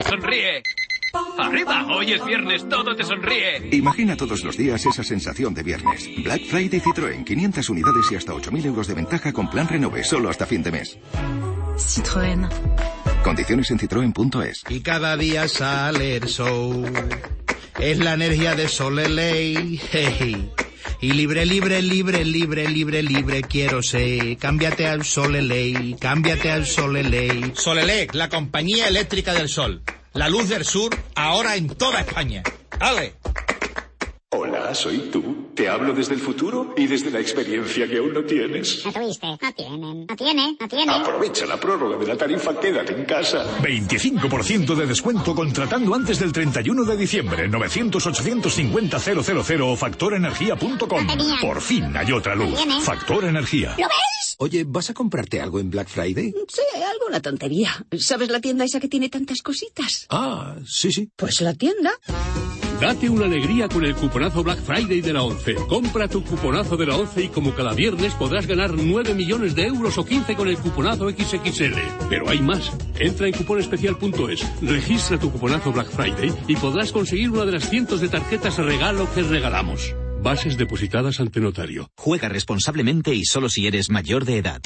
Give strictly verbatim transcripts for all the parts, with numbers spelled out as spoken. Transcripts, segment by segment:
Sonríe. ¡Arriba! Hoy es viernes, todo te sonríe. Imagina todos los días esa sensación de viernes. Black Friday Citroën, quinientas unidades y hasta ocho mil euros de ventaja con plan Renove, solo hasta fin de mes. Citroën. Condiciones en citroen punto es. Y cada día sale el sol. Es la energía de Soleley. Hey. Y libre, libre, libre, libre, libre, libre quiero ser. Cámbiate al Soleley, cámbiate al Soleley. Solelec, la compañía eléctrica del sol. La luz del sur, ahora en toda España. ¡Ale! Hola, soy tú. Te hablo desde el futuro y desde la experiencia que aún no tienes. No tuviste, no tienen, no tiene, no tiene. Aprovecha la prórroga de la tarifa, quédate en casa. veinticinco por ciento de descuento contratando antes del treinta y uno de diciembre. novecientos, ochocientos cincuenta, cero cero cero o factor energía punto com. Por fin hay otra luz. Factor Energía. ¿Lo ves? Oye, ¿vas a comprarte algo en Black Friday? Sí, alguna tontería. ¿Sabes la tienda esa que tiene tantas cositas? Ah, sí, sí. Pues la tienda. Date una alegría con el cuponazo Black Friday de la ONCE. Compra tu cuponazo de la ONCE y como cada viernes podrás ganar nueve millones de euros o quince con el cuponazo equis equis ele. Pero hay más. Entra en cuponespecial punto es, registra tu cuponazo Black Friday y podrás conseguir una de las cientos de tarjetas regalo que regalamos. Bases depositadas ante notario. Juega responsablemente y solo si eres mayor de edad.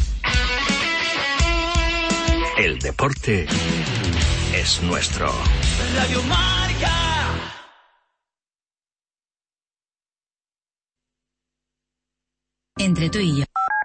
El deporte es nuestro. Radio Marca. Entre tú y yo.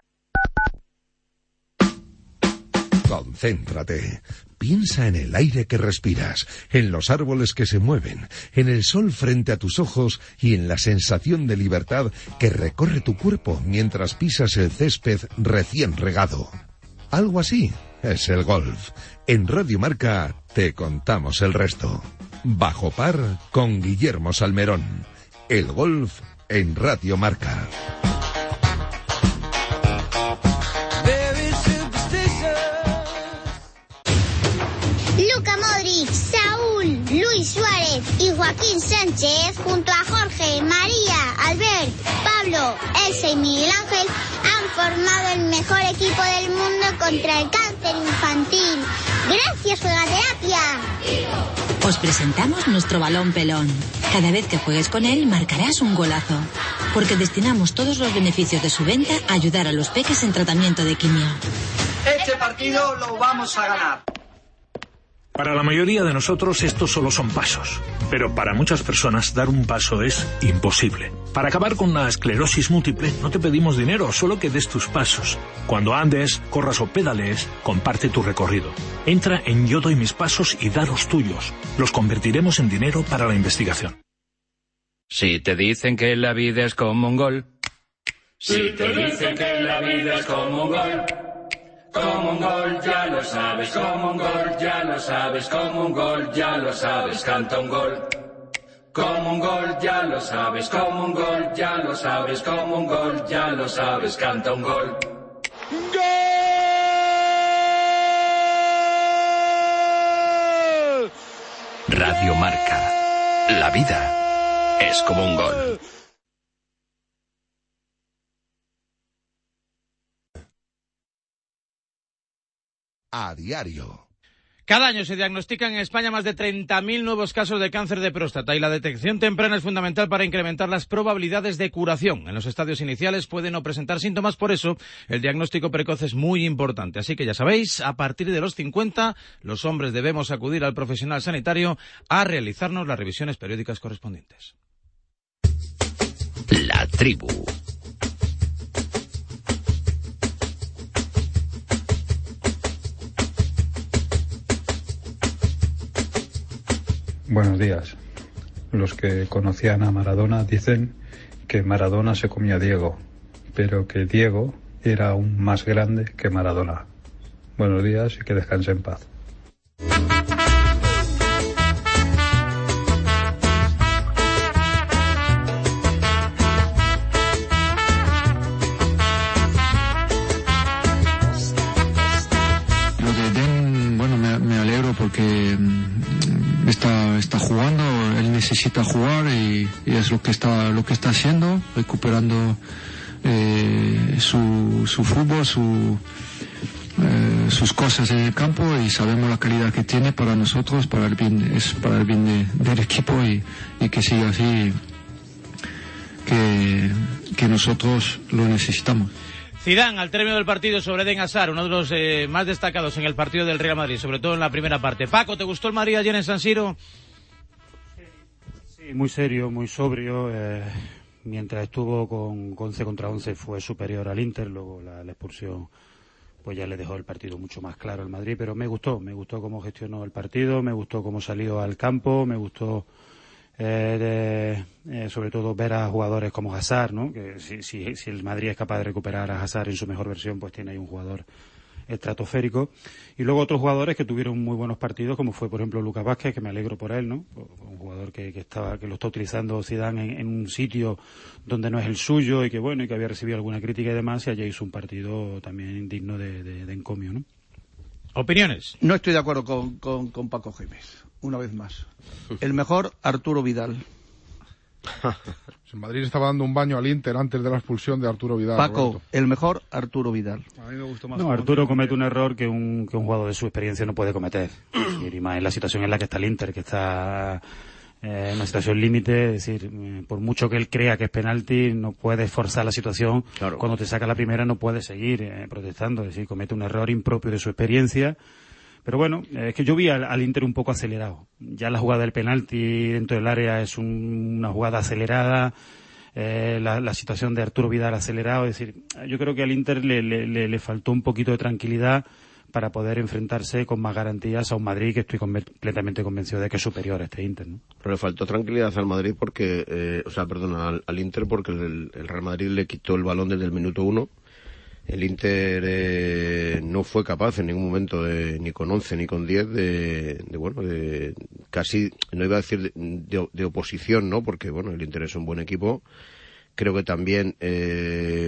Concéntrate. Piensa en el aire que respiras, en los árboles que se mueven, en el sol frente a tus ojos y en la sensación de libertad que recorre tu cuerpo mientras pisas el césped recién regado. Algo así es el golf. En Radio Marca te contamos el resto. Bajo par con Guillermo Salmerón. El golf en Radio Marca. Luka Modric, Saúl, Luis Suárez y Joaquín Sánchez, junto a Jorge, María, Albert, Pablo, Elsa y Miguel Ángel, han formado el mejor equipo del mundo contra el cáncer infantil. ¡Gracias, Juegaterapia! Os presentamos nuestro balón pelón. Cada vez que juegues con él, marcarás un golazo. Porque destinamos todos los beneficios de su venta a ayudar a los peques en tratamiento de quimio. Este partido lo vamos a ganar. Para la mayoría de nosotros estos solo son pasos, pero para muchas personas dar un paso es imposible. Para acabar con la esclerosis múltiple no te pedimos dinero, solo que des tus pasos. Cuando andes, corras o pedalees, comparte tu recorrido. Entra en Yo doy mis pasos y da los tuyos. Los convertiremos en dinero para la investigación. Si te dicen que la vida es como un gol. Si te dicen que la vida es como un gol. Como un gol, ya lo sabes, como un gol, ya lo sabes, como un gol, ya lo sabes, canta un gol. Como un gol, ya lo sabes, como un gol, ya lo sabes, como un gol, ya lo sabes, canta un gol. ¡Gol! Radio Marca. La vida es como un gol. A diario. Cada año se diagnostican en España más de treinta mil nuevos casos de cáncer de próstata y la detección temprana es fundamental para incrementar las probabilidades de curación. En los estadios iniciales pueden no presentar síntomas, por eso el diagnóstico precoz es muy importante. Así que ya sabéis, a partir de los cincuenta, los hombres debemos acudir al profesional sanitario a realizarnos las revisiones periódicas correspondientes. La tribu. Buenos días. Los que conocían a Maradona dicen que Maradona se comía a Diego, pero que Diego era aún más grande que Maradona. Buenos días y que descanse en paz. Lo de Den, bueno, me, me alegro porque está está jugando, él necesita jugar y, y es lo que está lo que está haciendo, recuperando eh, su su fútbol, su eh, eh, sus cosas en el campo y sabemos la calidad que tiene para nosotros, para el bien, es para el bien de, del equipo y, y que siga así, que, que nosotros lo necesitamos. Zidane, al término del partido sobre Eden Hazard, uno de los eh, más destacados en el partido del Real Madrid, sobre todo en la primera parte. Paco, ¿te gustó el Madrid ayer en San Siro? Sí, muy serio, muy sobrio. Eh, mientras estuvo con, con once contra once fue superior al Inter, luego la, la expulsión pues ya le dejó el partido mucho más claro al Madrid, pero me gustó, me gustó cómo gestionó el partido, me gustó cómo salió al campo, me gustó eh, de, eh, sobre todo ver a jugadores como Hazard, ¿no? Que si, si, si el Madrid es capaz de recuperar a Hazard en su mejor versión, pues tiene ahí un jugador estratosférico. Y luego otros jugadores que tuvieron muy buenos partidos, como fue por ejemplo Lucas Vázquez, que me alegro por él, ¿no? Un jugador que, que estaba, que lo está utilizando Zidane en, en un sitio donde no es el suyo y que bueno, y que había recibido alguna crítica y demás, y ayer hizo un partido también digno de, de, de encomio, ¿no? ¿Opiniones? No estoy de acuerdo con, con, con Paco Gémez, una vez más. El mejor, Arturo Vidal. El Madrid estaba dando un baño al Inter antes de la expulsión de Arturo Vidal. Paco, Roberto. El mejor, Arturo Vidal. A mí me gustó más. No, Arturo comete un error que un, que un jugador de su experiencia no puede cometer. Y más en la situación en la que está el Inter, que está eh, en una situación límite. Es decir, eh, por mucho que él crea que es penalti, no puede forzar la situación. Claro. Cuando te saca la primera no puede seguir eh, protestando. Es decir, comete un error impropio de su experiencia. Pero bueno, es que yo vi al, al Inter un poco acelerado. Ya la jugada del penalti dentro del área es un, una jugada acelerada, eh, la, la situación de Arturo Vidal acelerado. Es decir, yo creo que al Inter le, le, le, le faltó un poquito de tranquilidad para poder enfrentarse con más garantías a un Madrid que estoy completamente convencido de que es superior a este Inter, ¿no? Pero le faltó tranquilidad al Madrid porque, eh, o sea, perdón, al, al Inter porque el, el Real Madrid le quitó el balón desde el minuto uno. El Inter eh, no fue capaz en ningún momento, de, ni con once ni con diez, de, de bueno, de casi, no iba a decir de, de, de oposición, ¿no? Porque, bueno, el Inter es un buen equipo. Creo que también eh,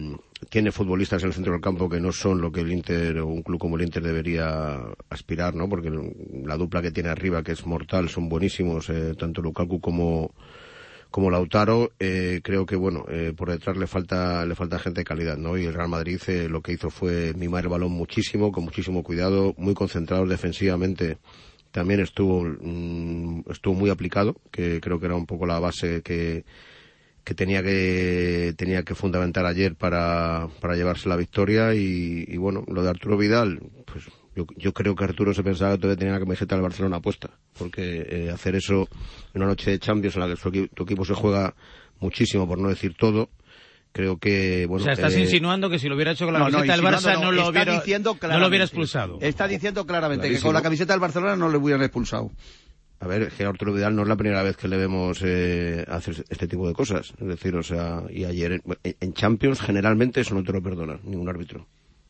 tiene futbolistas en el centro del campo que no son lo que el Inter o un club como el Inter debería aspirar, ¿no? Porque la dupla que tiene arriba, que es mortal, son buenísimos, eh, tanto Lukaku como como Lautaro. Eh, creo que bueno, eh, por detrás le falta le falta gente de calidad, ¿no? Y el Real Madrid eh, lo que hizo fue mimar el balón muchísimo, con muchísimo cuidado, muy concentrado defensivamente. También estuvo mmm, estuvo muy aplicado, que creo que era un poco la base que que tenía que tenía que fundamentar ayer para para llevarse la victoria. Y, y bueno, lo de Arturo Vidal, pues yo, yo creo que Arturo se pensaba que todavía tenía la camiseta del Barcelona puesta, porque eh, hacer eso en una noche de Champions en la que su equi- tu equipo se juega muchísimo, por no decir todo, creo que bueno. O sea, estás eh, insinuando que si lo hubiera hecho con la No, camiseta no, del Barça insinuando no, no, lo está hubiera, diciendo no lo hubiera expulsado. Está diciendo claramente Clarísimo. que con la camiseta del Barcelona no le hubieran expulsado. A ver, es que a Arturo Vidal no es la primera vez que le vemos eh, hacer este tipo de cosas. Es decir, o sea, y ayer en, en Champions generalmente eso no te lo perdona ningún árbitro.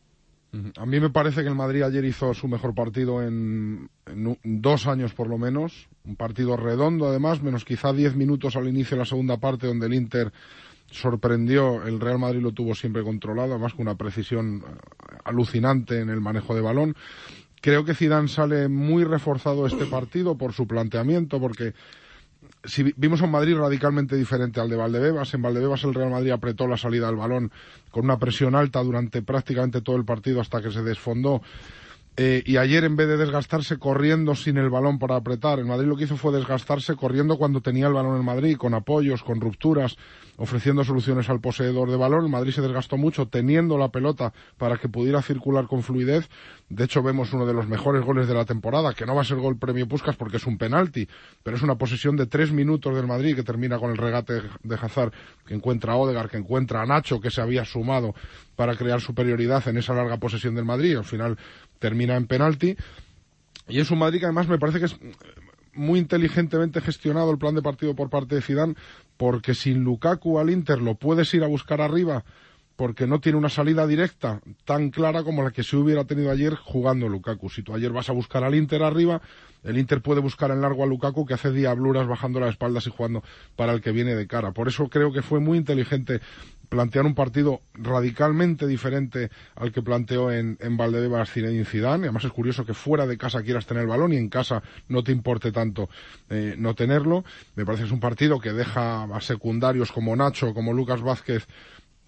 A mí me parece que el Madrid ayer hizo su mejor partido en, en un, dos años por lo menos. Un partido redondo además, menos quizá diez minutos al inicio de la segunda parte donde el Inter sorprendió. El Real Madrid lo tuvo siempre controlado, además con una precisión alucinante en el manejo de balón. Creo que Zidane sale muy reforzado este partido por su planteamiento, porque si vimos a un Madrid radicalmente diferente al de Valdebebas. En Valdebebas el Real Madrid apretó la salida del balón con una presión alta durante prácticamente todo el partido hasta que se desfondó. Eh, y ayer, en vez de desgastarse corriendo sin el balón para apretar, el Madrid lo que hizo fue desgastarse corriendo cuando tenía el balón en Madrid, con apoyos, con rupturas, ofreciendo soluciones al poseedor de balón. El Madrid se desgastó mucho teniendo la pelota para que pudiera circular con fluidez. De hecho, vemos uno de los mejores goles de la temporada, que no va a ser gol premio Puskás porque es un penalti, pero es una posesión de tres minutos del Madrid que termina con el regate de Hazard, que encuentra a Odegaard, que encuentra a Nacho, que se había sumado para crear superioridad en esa larga posesión del Madrid. Al final termina en penalti. Y es un Madrid que además me parece que es muy inteligentemente gestionado el plan de partido por parte de Zidane, porque sin Lukaku al Inter lo puedes ir a buscar arriba, porque no tiene una salida directa tan clara como la que se hubiera tenido ayer jugando Lukaku. Si tú ayer vas a buscar al Inter arriba, el Inter puede buscar en largo a Lukaku, que hace diabluras bajando las espaldas y jugando para el que viene de cara. Por eso creo que fue muy inteligente plantear un partido radicalmente diferente al que planteó en, en Valdebebas Zinedine Zidane. Además es curioso que fuera de casa quieras tener el balón y en casa no te importe tanto eh, no tenerlo. Me parece que es un partido que deja a secundarios como Nacho, como Lucas Vázquez,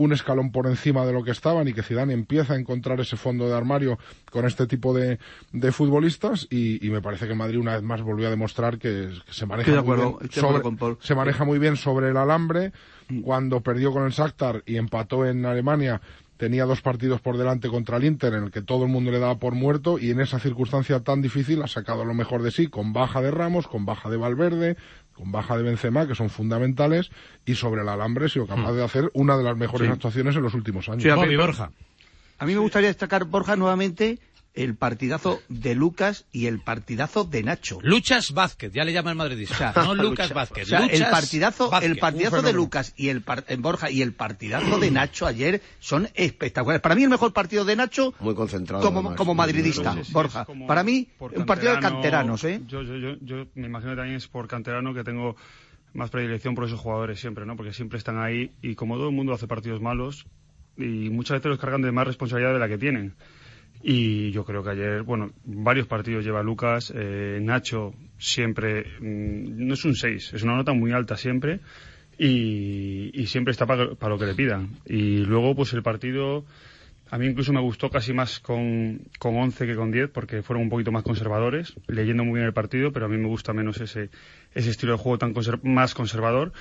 un escalón por encima de lo que estaban y que Zidane empieza a encontrar ese fondo de armario con este tipo de, de futbolistas y, y me parece que Madrid una vez más volvió a demostrar que, que se maneja estoy de muy acuerdo, bien estoy de acuerdo con Paul. se maneja muy bien sobre el alambre. Cuando perdió con el Shakhtar y empató en Alemania, tenía dos partidos por delante contra el Inter en el que todo el mundo le daba por muerto y en esa circunstancia tan difícil ha sacado lo mejor de sí, con baja de Ramos, con baja de Valverde, con baja de Benzema, que son fundamentales, y sobre el alambre ha sido capaz de hacer una de las mejores Sí. actuaciones en los últimos años. Sí, a mí, Bobby, Borja. A mí me gustaría destacar, Borja, nuevamente el partidazo de Lucas y el partidazo de Nacho. Luchas Vázquez, ya le llama el madridista. No Lucas Lucha- Vázquez. o sea, Luchas el partidazo, Vázquez. el partidazo de Lucas y el par- en Borja y el partidazo de Nacho ayer son espectaculares. Para mí el mejor partido de Nacho Muy concentrado. como, además. como madridista, Sí, sí, Borja. es como Para mí por un partido de canterano, canteranos, ¿eh? Yo, yo, yo, yo me imagino que también es por canterano que tengo más predilección por esos jugadores siempre, ¿no? Porque siempre están ahí y como todo el mundo hace partidos malos y muchas veces los cargan de más responsabilidad de la que tienen. Y yo creo que ayer, bueno, varios partidos lleva Lucas, eh, Nacho siempre, mmm, no es un seis, es una nota muy alta siempre y, y siempre está para lo que le pidan. Y luego pues el partido, a mí incluso me gustó casi más con, con once que con diez porque fueron un poquito más conservadores, leyendo muy bien el partido, pero a mí me gusta menos ese, ese estilo de juego tan conser- más conservador.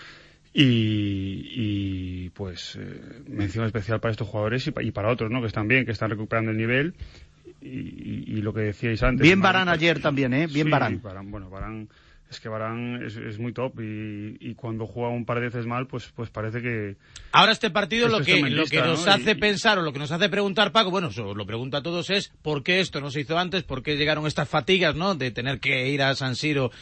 Y, y pues eh, mención especial para estos jugadores y, pa- y para otros, ¿no? Que están bien, que están recuperando el nivel y, y, y lo que decíais antes. Bien Madrid, Varane ayer también, ¿eh? Bien sí, Varane. Varane, bueno, Varane, es que Varane es, es muy top y, y cuando juega un par de veces mal, pues pues parece que... Ahora este partido es lo que, lo que tremendista, nos ¿no? hace Y- pensar o lo que nos hace preguntar, Paco, bueno, eso lo pregunta a todos es ¿por qué esto no se hizo antes? ¿Por qué llegaron estas fatigas, no? De tener que ir a San Siro.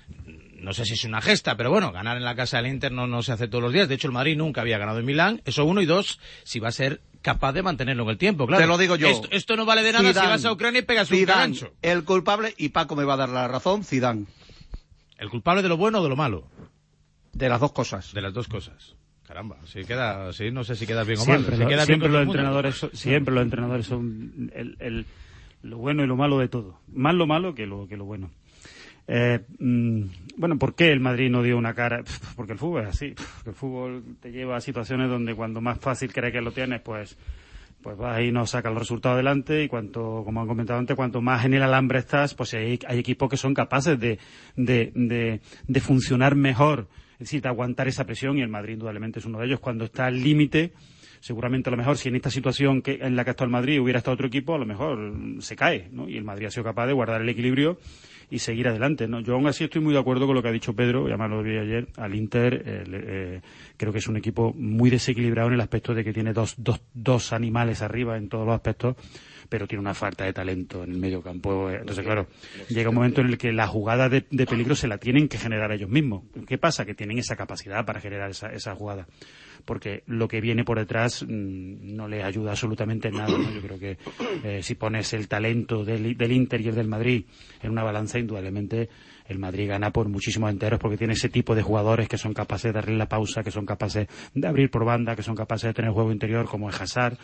No sé si es una gesta, pero bueno, ganar en la casa del Inter no, no se hace todos los días. De hecho, el Madrid nunca había ganado en Milán. Eso uno. Y dos, si va a ser capaz de mantenerlo en el tiempo, claro. Te lo digo yo. Esto, esto no vale de nada Zidane, si vas a Ucrania y pegas un Zidane, gancho. el culpable, y Paco me va a dar la razón, Zidane. ¿El culpable de lo bueno o de lo malo? De las dos cosas. De las dos cosas. Caramba, si queda, si no sé si quedas bien o Siempre, mal. Si lo- quedas siempre bien los con todo el mundo. entrenadores, son- siempre los entrenadores son el, el- lo bueno y lo malo de todo. Más lo malo que lo, que lo bueno. Eh, mm, bueno, ¿por qué el Madrid no dio una cara? Pf, Porque el fútbol es así. Pf, El fútbol te lleva a situaciones donde cuando más fácil crees que lo tienes, pues pues vas y no sacas el resultado adelante y cuanto, como han comentado antes, cuanto más en el alambre estás, pues hay, hay equipos que son capaces de, de, de, de funcionar mejor, es decir, de aguantar esa presión y el Madrid indudablemente es uno de ellos. Cuando está al límite, seguramente a lo mejor si en esta situación que en la que está el Madrid hubiera estado otro equipo, a lo mejor mm, se cae, ¿no? Y el Madrid ha sido capaz de guardar el equilibrio y seguir adelante, ¿no? Yo aún así estoy muy de acuerdo con lo que ha dicho Pedro, ya me lo vi ayer, al Inter, eh, le- eh, creo que es un equipo muy desequilibrado en el aspecto de que tiene dos, dos, dos animales arriba en todos los aspectos, pero tiene una falta de talento en el medio campo. eh, Entonces, claro, llega un momento en el que la jugada de, de peligro se la tienen que generar ellos mismos. ¿Qué pasa? Que tienen esa capacidad para generar esa, esa jugada. Porque lo que viene por detrás mmm, no les ayuda absolutamente en nada, ¿no? Yo creo que eh, si pones el talento del, del Inter y el del Madrid en una balanza, indudablemente el Madrid gana por muchísimos enteros porque tiene ese tipo de jugadores que son capaces de darle la pausa, que son capaces de abrir por banda, que son capaces de tener juego interior como es Hazard.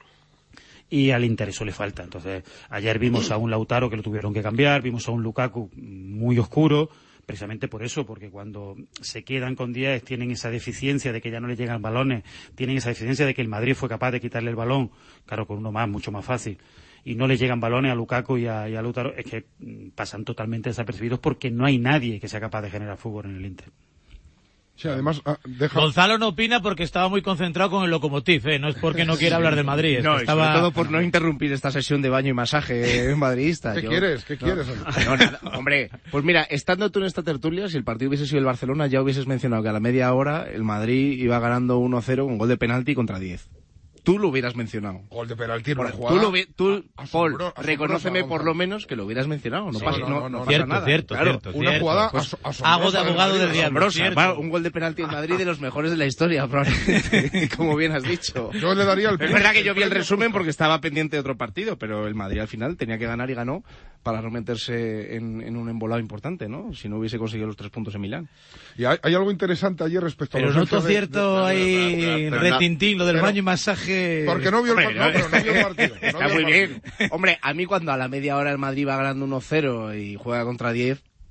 Y al Inter eso le falta. Entonces, ayer vimos a un Lautaro que lo tuvieron que cambiar, vimos a un Lukaku muy oscuro, precisamente por eso, porque cuando se quedan con diez tienen esa deficiencia de que ya no le llegan balones, tienen esa deficiencia de que el Madrid fue capaz de quitarle el balón, claro, con uno más, mucho más fácil, y no le llegan balones a Lukaku y a, y a Lautaro, es que mm, pasan totalmente desapercibidos porque no hay nadie que sea capaz de generar fútbol en el Inter. Sí, además, ah, deja... Gonzalo no opina porque estaba muy concentrado con el Lokomotiv, ¿eh? No es porque no quiera hablar del Madrid. Es No, que y estaba... sobre todo por no interrumpir esta sesión de baño y masaje madridista. ¿Qué Yo- quieres? ¿Qué no. quieres? No, nada, hombre, pues mira, estando tú en esta tertulia, si el partido hubiese sido el Barcelona, ya hubieses mencionado que a la media hora el Madrid iba ganando uno cero con gol de penalti contra diez. Tú lo hubieras mencionado. Gol de penalti, Por- una tú jugada lo vi- tú, Paul, asombro- reconóceme asombrosa, por lo menos que lo hubieras mencionado. No Sí, pasa, no, no, no, no, pasa cierto, nada. cierto, Claro, cierto, una cierto. jugada Pues, aso- asombrosa hago de abogado del diablo. Asombrosa. cierto. Va, un gol de penalti en Madrid de los mejores de la historia, probablemente, como bien has dicho. Yo le daría el Es verdad que yo vi el resumen porque estaba pendiente de otro partido, pero el Madrid al final tenía que ganar y ganó para no meterse en, en un embolado importante, ¿no? Si no hubiese conseguido los tres puntos en Milán. Y hay, hay algo interesante allí respecto a Pero los noto hechos de- cierto de- ahí pero- retintín, lo del pero- baño y masaje... Porque no vio el, Hombre, par- no, pero no vio el partido. no Está vio el muy partido. bien. Hombre, a mí cuando a la media hora el Madrid va ganando uno cero y juega contra diez,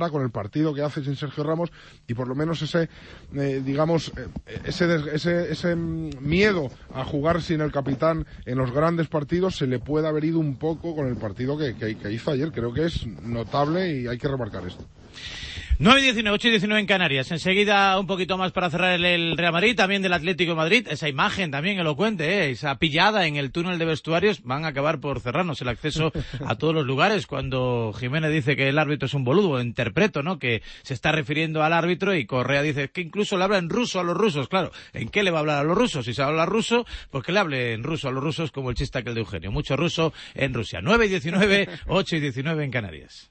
cara con el partido que hace sin Sergio Ramos, y por lo menos ese, eh, digamos, eh, ese, ese, ese miedo a jugar sin el capitán en los grandes partidos se le puede haber ido un poco con el partido que, que, que hizo ayer. Creo que es notable y hay que remarcar esto. nueve y diecinueve, ocho y diecinueve en Canarias. Enseguida un poquito más para cerrar el, el Real Madrid, también del Atlético de Madrid. Esa imagen también elocuente, ¿eh? Esa pillada en el túnel de vestuarios. Van a acabar por cerrarnos el acceso a todos los lugares cuando Jiménez dice que el árbitro es un boludo. Interpreto, ¿no? Que se está refiriendo al árbitro y Correa dice que incluso le habla en ruso a los rusos. Claro, ¿en qué le va a hablar a los rusos? Si se habla ruso, pues que le hable en ruso a los rusos como el chiste aquel de Eugenio. Mucho ruso en Rusia. nueve y diecinueve, ocho y diecinueve en Canarias.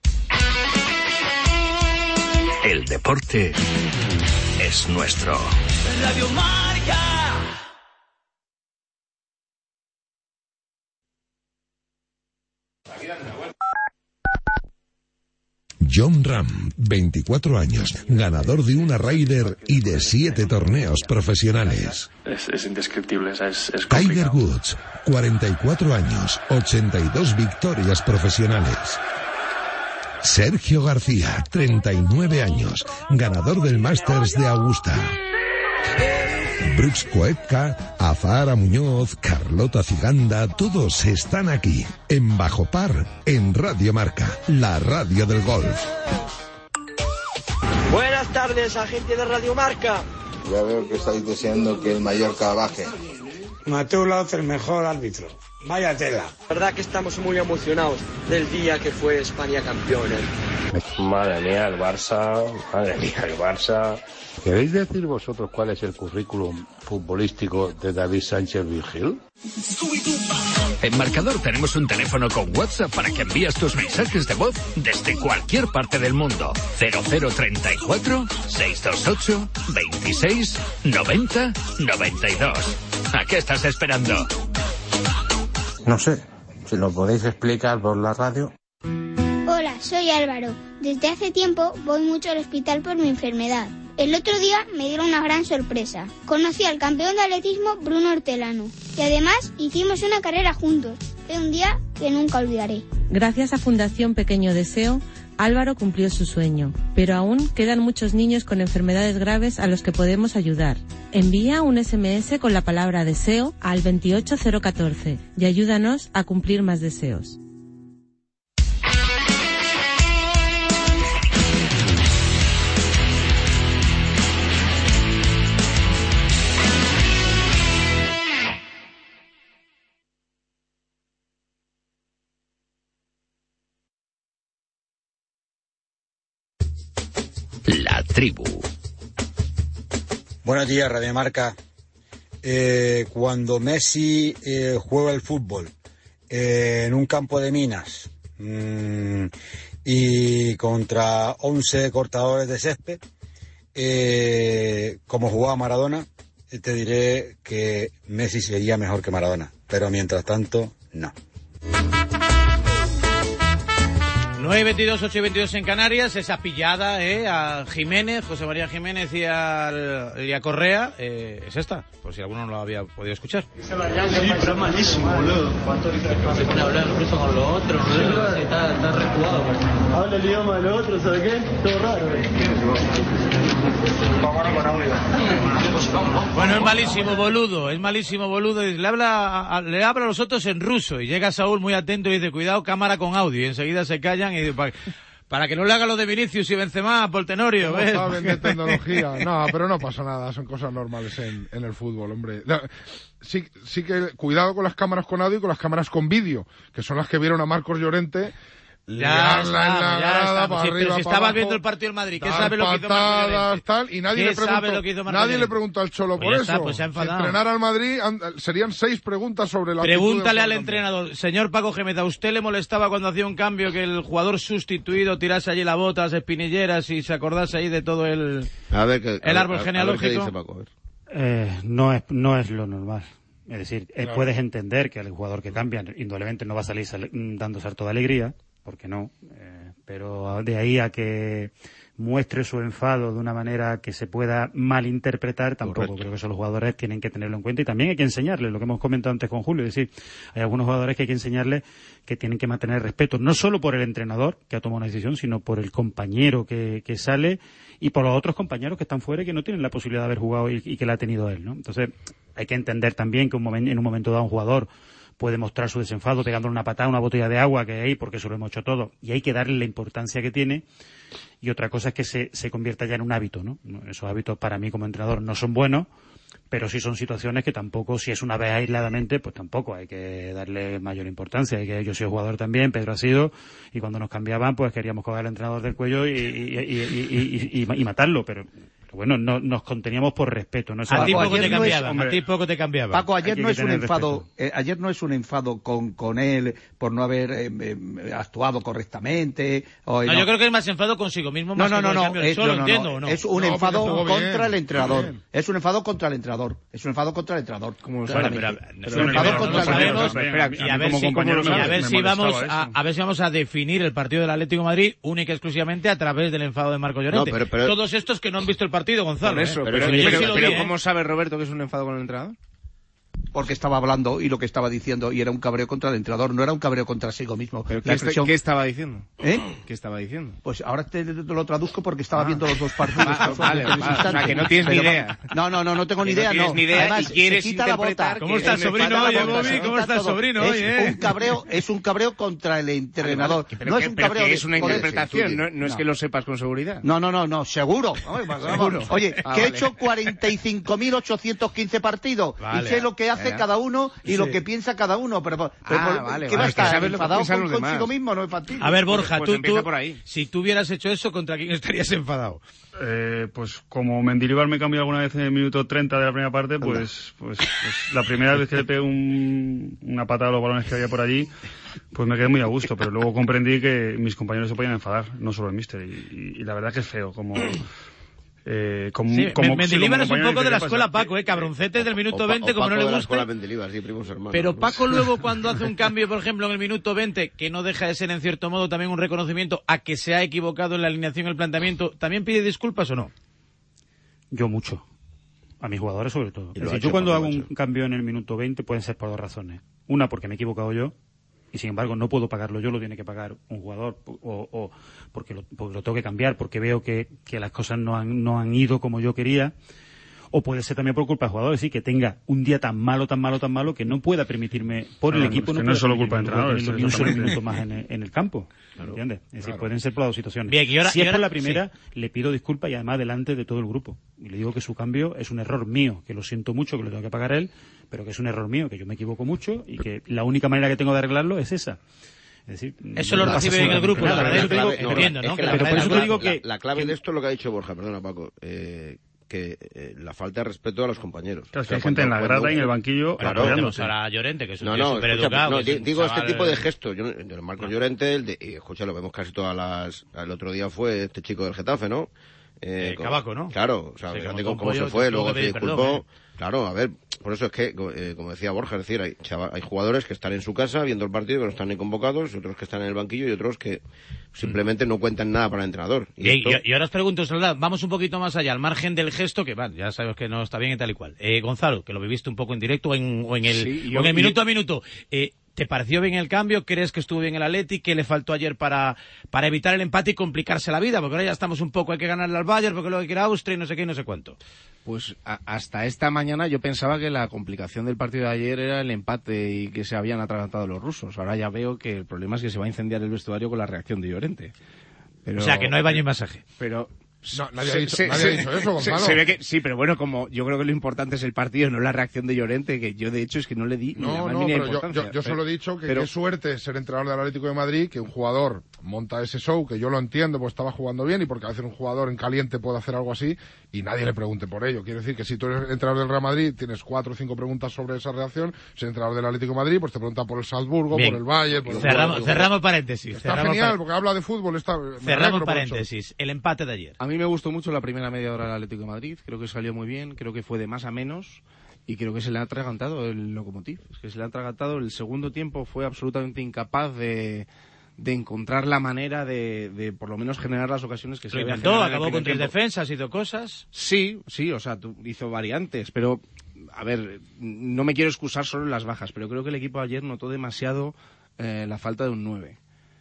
El deporte es nuestro. Radio Marca. John Ram, veinticuatro años, ganador de una Ryder y de siete torneos profesionales. Es, es indescriptible, o sea, es, es Tiger Woods, cuarenta y cuatro años, ochenta y dos victorias profesionales. Sergio García, treinta y nueve años, ganador del Masters de Augusta. Brooks Koepka, Azahara Muñoz, Carlota Ciganda, todos están aquí, en Bajo Par, en Radio Marca, la radio del golf. Buenas tardes, agente de Radio Marca. Ya veo que estáis deseando que el Mallorca baje. Mateo Laoz, el mejor árbitro. Vaya tela. La verdad que estamos muy emocionados del día que fue España campeón. ¿eh? Madre mía, el Barça, madre mía, el Barça. ¿Queréis decir vosotros cuál es el currículum futbolístico de David Sánchez Virgil? En Marcador tenemos un teléfono con WhatsApp para que envíes tus mensajes de voz desde cualquier parte del mundo. cero cero treinta y cuatro, seiscientos veintiocho, veintiséis, noventa, noventa y dos. ¿A qué estás esperando? No sé, si lo podéis explicar por la radio. Hola, soy Álvaro. Desde hace tiempo voy mucho al hospital por mi enfermedad. El otro día me dieron una gran sorpresa. Conocí al campeón de atletismo Bruno Hortelano y además hicimos una carrera juntos. Fue un día que nunca olvidaré. Gracias a Fundación Pequeño Deseo, Álvaro cumplió su sueño, pero aún quedan muchos niños con enfermedades graves a los que podemos ayudar. Envía un ese eme ese con la palabra deseo al veintiocho cero catorce y ayúdanos a cumplir más deseos. La tribu. Buenos días, Radio Marca. Eh, cuando Messi eh, juega el fútbol eh, en un campo de minas mmm, y contra once cortadores de césped, eh, como jugaba Maradona, te diré que Messi sería mejor que Maradona, pero mientras tanto, no. nueve y veintidós, ocho y veintidós en Canarias, esa pillada eh, a Jiménez, José María Jiménez y, al, y a Correa, eh, es esta, por si alguno no lo había podido escuchar. Sí, pero es malísimo, boludo. Se pone a hablar ruso con los otros, boludo. Está, está recuado. Habla el idioma de los otros, ¿sabes qué? Todo raro, eh. Bueno, es malísimo, boludo, es malísimo, boludo. Le habla, a, le habla a los otros en ruso y llega Saúl muy atento y dice, cuidado, cámara con audio, y enseguida se callan y dice, para, para que no le haga lo de Vinicius y Benzema, por Tenorio, no ¿ves? saben de tecnología. No, pero no pasa nada, son cosas normales en, en el fútbol, hombre. Sí, sí que cuidado con las cámaras con audio y con las cámaras con vídeo, que son las que vieron a Marcos Llorente. Ya está, la ya grada, está. Sí, arriba, pero si estabas abajo, viendo el partido del Madrid, ¿qué sabe lo que hizo Marco Llorente? Tal, y nadie, le preguntó, lo que hizo Marco nadie Llorente? le preguntó al Cholo pues por está, eso. Pues se ha si enfadado. entrenara al Madrid, serían seis preguntas sobre la Pregúntale al entrenador, señor Paco Gémez, ¿a usted le molestaba cuando hacía un cambio que el jugador sustituido tirase allí la bota, las espinilleras y se acordase ahí de todo el, a ver que, el a árbol ver, genealógico? A ver qué dice Paco, a ver. Eh, no es no es lo normal. Es decir, eh, claro. Puedes entender que el jugador que cambia, indudablemente no va a salir sal- dando salto de alegría, porque no, eh, pero de ahí a que muestre su enfado de una manera que se pueda malinterpretar, tampoco. Correcto. Creo que esos jugadores tienen que tenerlo en cuenta y también hay que enseñarles, lo que hemos comentado antes con Julio, es decir, hay algunos jugadores que hay que enseñarles que tienen que mantener respeto, no solo por el entrenador que ha tomado una decisión, sino por el compañero que, que sale y por los otros compañeros que están fuera y que no tienen la posibilidad de haber jugado y, y que la ha tenido él, ¿no? Entonces, hay que entender también que un momen, en un momento dado un jugador puede mostrar su desenfado pegándole una patada a una botella de agua que hay, porque eso lo hemos hecho todo, y hay que darle la importancia que tiene. Y otra cosa es que se, se convierta ya en un hábito, ¿no? Esos hábitos para mí como entrenador no son buenos, pero sí son situaciones que tampoco, si es una vez aisladamente, pues tampoco hay que darle mayor importancia. Hay que, yo soy jugador también, Pedro ha sido, y cuando nos cambiaban, pues queríamos coger al entrenador del cuello y, y, y, y, y, y, y matarlo, pero... Bueno, no, nos conteníamos por respeto. ¿No? A ti poco te no cambiaban, a ti poco te cambiaban. Paco, ayer no es un enfado, eh, ayer no es un enfado con, con él por no haber eh, eh, actuado correctamente. O, no, no, yo creo que es más enfado consigo mismo, no, más no, que no, con el no, cambio del es, solo, no, no, entiendo, no, ¿o no? es un no, enfado contra bien, el entrenador. bien. Es un enfado contra el entrenador. Es un enfado contra el entrenador. Como Bueno, pero, es un enfado contra el entrenador. Y a ver si, y a ver si vamos a, a ver si vamos a definir el partido del Atlético de Madrid única y exclusivamente a través del enfado de Marco Llorente. No, pero, pero, Todos estos que no han visto el partido, Gonzalo. Por eso, ¿eh? pero, pero, pero, pero, pero, pero pero ¿cómo sabe Roberto que es un enfado con el entrenador? Porque estaba hablando y lo que estaba diciendo y era un cabreo contra el entrenador, no era un cabreo contra sí mismo. ¿Pero la qué, expresión... ¿Qué estaba diciendo? ¿Eh? ¿Qué estaba diciendo? Pues ahora te, te lo traduzco porque estaba ah. viendo los dos partidos. Ah, vale, vale. O sea, que no tienes pero, ni idea. No, no, no, no tengo ni que idea, no. Tienes no. ni idea. Además, y quieres se quita la bota. ¿Cómo está el sobrino hoy, Bobby? ¿Cómo está el sobrino hoy, eh? Es un cabreo, es un cabreo contra el entrenador. Pero no que, es un pero cabreo que es una de... interpretación, no, no es que lo sepas con seguridad. No, no, no, no, seguro. Seguro. Oye, Ah, que he vale. hecho cuarenta y cinco mil ochocientos quince partidos Vale, y sé lo que hace ya. cada uno y Sí. lo que piensa cada uno, pero, pero Ah, por- vale, ¿qué vale, va a que estar sabes lo que enfadado piensan con, los demás. consigo mismo? No es para ti. A ver, Borja, Pues tú, empieza tú por ahí. si tú hubieras hecho eso, ¿contra quién estarías enfadado? Eh, pues como Mendilibar me cambió alguna vez en el minuto treinta de la primera parte, pues, pues, pues la primera vez que le pegué un, una patada a los balones que había por allí, pues me quedé muy a gusto, pero luego comprendí que mis compañeros se podían enfadar, no solo el míster, y, y, y la verdad que es feo, como... Eh, como, Sí, como, Mendilibar sí, es como un poco de la ¿qué escuela pasa? Paco, eh, cabroncetes del minuto O pa- veinte, o como no Paco le de la gusta. escuela Mendilibar, sí, primos hermanos. Pero Paco luego cuando hace un cambio, por ejemplo, en el minuto veinte, que no deja de ser en cierto modo también un reconocimiento a que se ha equivocado en la alineación y el planteamiento, ¿también pide disculpas o no? Yo mucho. A mis jugadores sobre todo. Y Es lo ha decir, hecho yo cuando Paco, hago lo ha un hecho. cambio en el minuto veinte pueden ser por dos razones. Una, porque me he equivocado yo, y sin embargo no puedo pagarlo yo, lo tiene que pagar un jugador, o, o porque, lo, porque lo tengo que cambiar, porque veo que, que las cosas no han, no han ido como yo quería. O puede ser también por culpa del jugador, es decir, que tenga un día tan malo, tan malo, tan malo, que no pueda permitirme, por el Claro, equipo, es no que no pueda es solo culpa del permitirme entrenador, ni un solo exactamente. minuto más en el, en el campo, ¿entiendes? Es decir, claro. pueden ser por las dos situaciones. Bien, y ahora- si y es por ahora- la primera, le pido disculpas y además delante de todo el grupo. Y le digo que su cambio es un error mío, que lo siento mucho, que lo tengo que pagar él, pero que es un error mío, que yo me equivoco mucho y que la única manera que tengo de arreglarlo es esa. Es decir, Eso no lo pasa recibe en el absolutamente grupo, nada. la Por verdad eso te digo- es que entiendo, es ¿no? que Que la- la- pero por eso la- te digo la- que... La clave que- de esto es lo que ha dicho Borja, perdona Paco, eh, que eh, la falta de respeto a los compañeros. Claro, es O que sea, hay gente en la cuando- grada y en el banquillo Claro, apoyándose. Tenemos ahora a Llorente, que es un No, tío no, súper escucha, educado. no, que es di- un digo este chaval, tipo de eh, gestos. Yo, el Marcos Llorente, el de, y, escucha, lo vemos casi todas las... El otro día fue este chico del Getafe, ¿no? Eh, Eh, con- Cabaco, ¿no? Claro, o sea, Sí, fíjate como cómo, con cómo Pollo, se fue, tuvo luego que se pedir disculpó. perdón, ¿eh? Claro, a ver, por eso es que, eh, como decía Borja, es decir, hay, chava- hay jugadores que están en su casa viendo el partido, que no están ni convocados, y otros que están en el banquillo y otros que simplemente no cuentan nada para el entrenador. Y Bien, esto- y, y ahora os pregunto, Soledad, vamos un poquito más allá, al margen del gesto, que bueno, ya sabes que no está bien y tal y cual. Eh, Gonzalo, que lo viviste un poco en directo o en, o en el, Sí, o yo- en el minuto y- a minuto. Eh, ¿Te pareció bien el cambio? ¿Crees que estuvo bien el Atleti? ¿Qué le faltó ayer para, para evitar el empate y complicarse la vida? Porque ahora ya estamos un poco, hay que ganarle al Bayern, porque luego hay que ir a Austria y no sé qué y no sé cuánto. Pues a- hasta esta mañana yo pensaba que la complicación del partido de ayer era el empate y que se habían atragantado los rusos. Ahora ya veo que el problema es que se va a incendiar el vestuario con la reacción de Llorente. Pero, O sea, que no hay baño y masaje. Pero No, nadie ha dicho- nadie ha dicho eso, se- Gonzalo. se ve que sí, pero bueno, como yo creo que lo importante es el partido, no la reacción de Llorente, que yo de hecho es que no le di ni la No, más no, mínima pero yo, importancia. yo, yo solo he dicho que Pero- qué suerte ser entrenador del Atlético de Madrid, que un jugador monta ese show, que yo lo entiendo, pues estaba jugando bien y porque a veces un jugador en caliente puede hacer algo así y nadie le pregunte por ello. Quiero decir que si tú eres entrenador del Real Madrid, tienes cuatro o cinco preguntas sobre esa reacción, si eres entrenador del Atlético de Madrid, pues te preguntan por el Salzburgo, Bien. por el Bayern, por el Cerramos, Bayern. cerramos paréntesis. Está cerramos genial, par- porque habla de fútbol, está, me cerramos alegro por eso. paréntesis. El empate de ayer. A mí me gustó mucho la primera media hora del Atlético de Madrid, creo que salió muy bien, creo que fue de más a menos y creo que se le ha atragantado el Lokomotiv, es que se le ha atragantado. El segundo tiempo fue absolutamente incapaz de, de encontrar la manera de, de por lo menos generar las ocasiones que se Lo habían intentó, generado en el acabó primer con tres tiempo. defensas, hizo cosas. Sí, sí, o sea, tú- hizo variantes, pero a ver, no me quiero excusar solo en las bajas, pero creo que el equipo ayer notó demasiado eh, la falta de un nueve.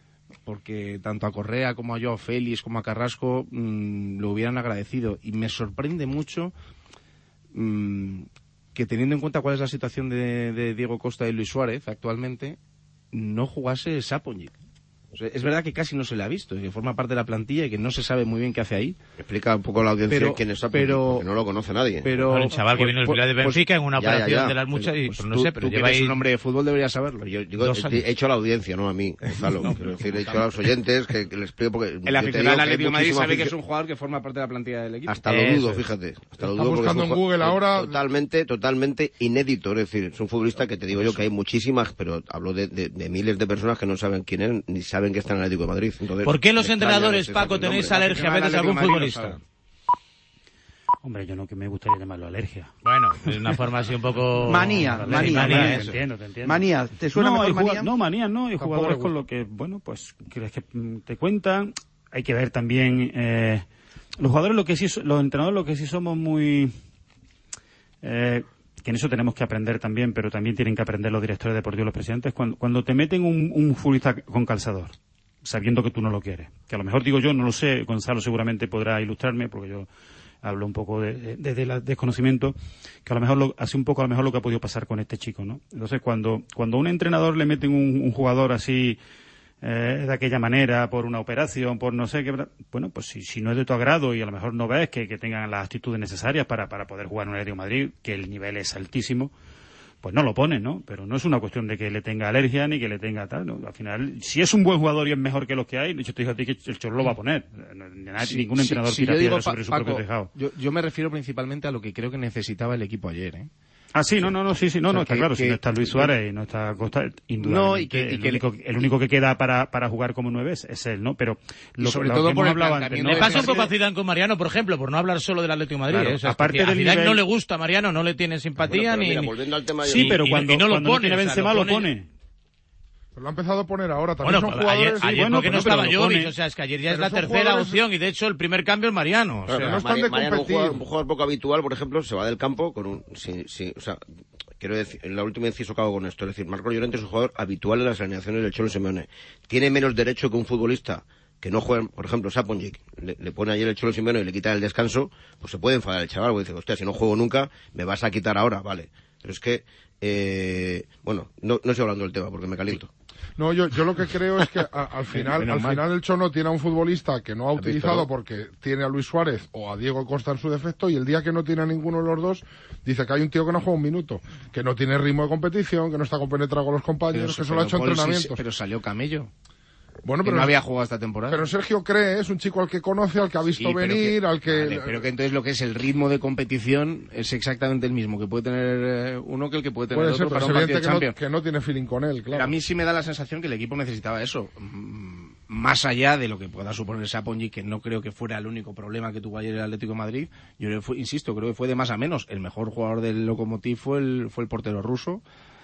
Porque tanto a Correa como a Joao Félix como a Carrasco mmm, lo hubieran agradecido. Y me sorprende mucho mmm, que teniendo en cuenta cuál es la situación de, de Diego Costa y Luis Suárez actualmente, no jugase Saponjic. O sea, es verdad que casi no se le ha visto, que forma parte de la plantilla y que no se sabe muy bien qué hace ahí. Explica un poco a la audiencia pero, quién es Saponjic, pero, porque no lo conoce nadie. Pero, bueno, el chaval que vino del Pilar de Benfica pues, en una ya, operación ya, ya. de las muchas, y, pues pues no tú, sé, pero tú lleva que eres ahí... un hombre de fútbol deberías saberlo. Yo digo, he hecho a la audiencia, no a mí, Gonzalo. no, Quiero decir, he hecho a los oyentes que, que les explico porque... El aficionado del Atlético de Madrid sabe afición... que es un jugador que forma parte de la plantilla del equipo. Hasta lo dudo, fíjate. Hasta lo dudo porque buscando es en Google ahora... Totalmente, totalmente inédito. Es decir, es un futbolista que te digo yo que hay muchísimas, pero hablo de, de, de miles de personas que no saben quién es, ni saben que está en el Atlético de Madrid. Entonces, ¿por qué los entrenadores, Paco, tenéis alergia a veces a algún futbolista? Hombre, yo no que me gustaría llamarlo alergia. Bueno, es una forma así un poco... Manía, manía. manía te entiendo, te entiendo. Manía, ¿te suena no, mejor manía? manía? No, manía no, hay jugadores con lo que, bueno, pues, crees que te cuentan. Hay que ver también, eh, los jugadores lo que sí, los entrenadores lo que sí somos muy... Eh, que en eso tenemos que aprender también, pero también tienen que aprender los directores deportivos, los presidentes, cuando, cuando te meten un, un futbolista con calzador, sabiendo que tú no lo quieres. Que a lo mejor digo yo, no lo sé, Gonzalo seguramente podrá ilustrarme, porque yo hablo un poco de, de, de, de desconocimiento, que a lo mejor lo, hace un poco a lo mejor lo que ha podido pasar con este chico, ¿no? Entonces, cuando, cuando a un entrenador le meten un, un jugador así, eh, de aquella manera, por una operación, por no sé qué, bueno, pues si, si no es de tu agrado y a lo mejor no ves que, que tengan las actitudes necesarias para, para poder jugar en el Atlético de Madrid, que el nivel es altísimo, pues no lo pones, ¿no? Pero no es una cuestión de que le tenga alergia ni que le tenga tal, ¿no? Al final, si es un buen jugador y es mejor que los que hay, yo te digo a ti que el Cholo lo va a poner. Nadie, sí, ningún entrenador sí, tira sí, piedra digo, sobre su Paco, propio tejado. Yo, yo me refiero principalmente a lo que creo que necesitaba el equipo ayer, ¿eh? Ah, sí, no, no, no, sí, sí, no, o sea, no, está que, claro, que, si no está Luis Suárez y no está Costa, indudablemente, no, y que, y el, que único, el único que queda para, para jugar como nueve es, es él, ¿no? Pero lo, sobre lo todo que por hemos el hablado antes, ¿no? Me pasa un poco a Zidane con Mariano, por ejemplo, por no hablar solo del Atlético de Madrid. Claro, ¿eh? O sea, aparte a del Zidane nivel... no le gusta a Mariano, no le tiene simpatía, bueno, ni... mira, ni... volviendo al tema de... Sí, pero y, cuando, y no lo cuando pone, no tiene Benzema, o sea, lo pone. Pero lo ha empezado a poner ahora. También bueno, son jugadores... ayer, ayer bueno, porque no pero estaba lo Jovic, pone. o sea, es que ayer ya Pero es la son tercera jugadores... opción y de hecho el primer cambio es Mariano. O sea, pero no están de Mariano, competir. un jugador, un jugador poco habitual, por ejemplo, se va del campo con un... Sí, sí, o sea, quiero decir, en la última inciso acabo con esto, es decir, Marcos Llorente es un jugador habitual en las alineaciones del Cholo Simeone. Tiene menos derecho que un futbolista que no juega, por ejemplo, Saponjic, le, le pone ayer el Cholo Simeone y le quita el descanso, pues se puede enfadar el chaval, porque dice, hostia, si no juego nunca, me vas a quitar ahora, vale. Pero es que, eh, bueno, no, no estoy hablando del tema porque me caliento. No, yo, yo lo que creo es que a, al final al final el Chono tiene a un futbolista que no ha utilizado visto, ¿no? Porque tiene a Luis Suárez o a Diego Costa en su defecto, y el día que no tiene a ninguno de los dos, dice que hay un tío que no juega un minuto, que no tiene ritmo de competición, que no está compenetrado con los compañeros, pero, que solo ha hecho Paul, entrenamientos. Sí, pero salió Camello. Bueno, pero no había jugado esta temporada. Pero Sergio cree, es un chico al que conoce, al que ha visto sí, venir, que, al que... Vale, pero que entonces lo que es el ritmo de competición es exactamente el mismo que puede tener uno que el que puede tener puede otro ser, para pero un partido de Champions. Que no, que no tiene feeling con él, claro. Pero a mí sí me da la sensación que el equipo necesitaba eso. Más allá de lo que pueda suponer Saponjic, que no creo que fuera el único problema que tuvo ayer el Atlético de Madrid, yo le fue, insisto, creo que fue de más a menos. El mejor jugador del Lokomotiv fue el, fue el portero ruso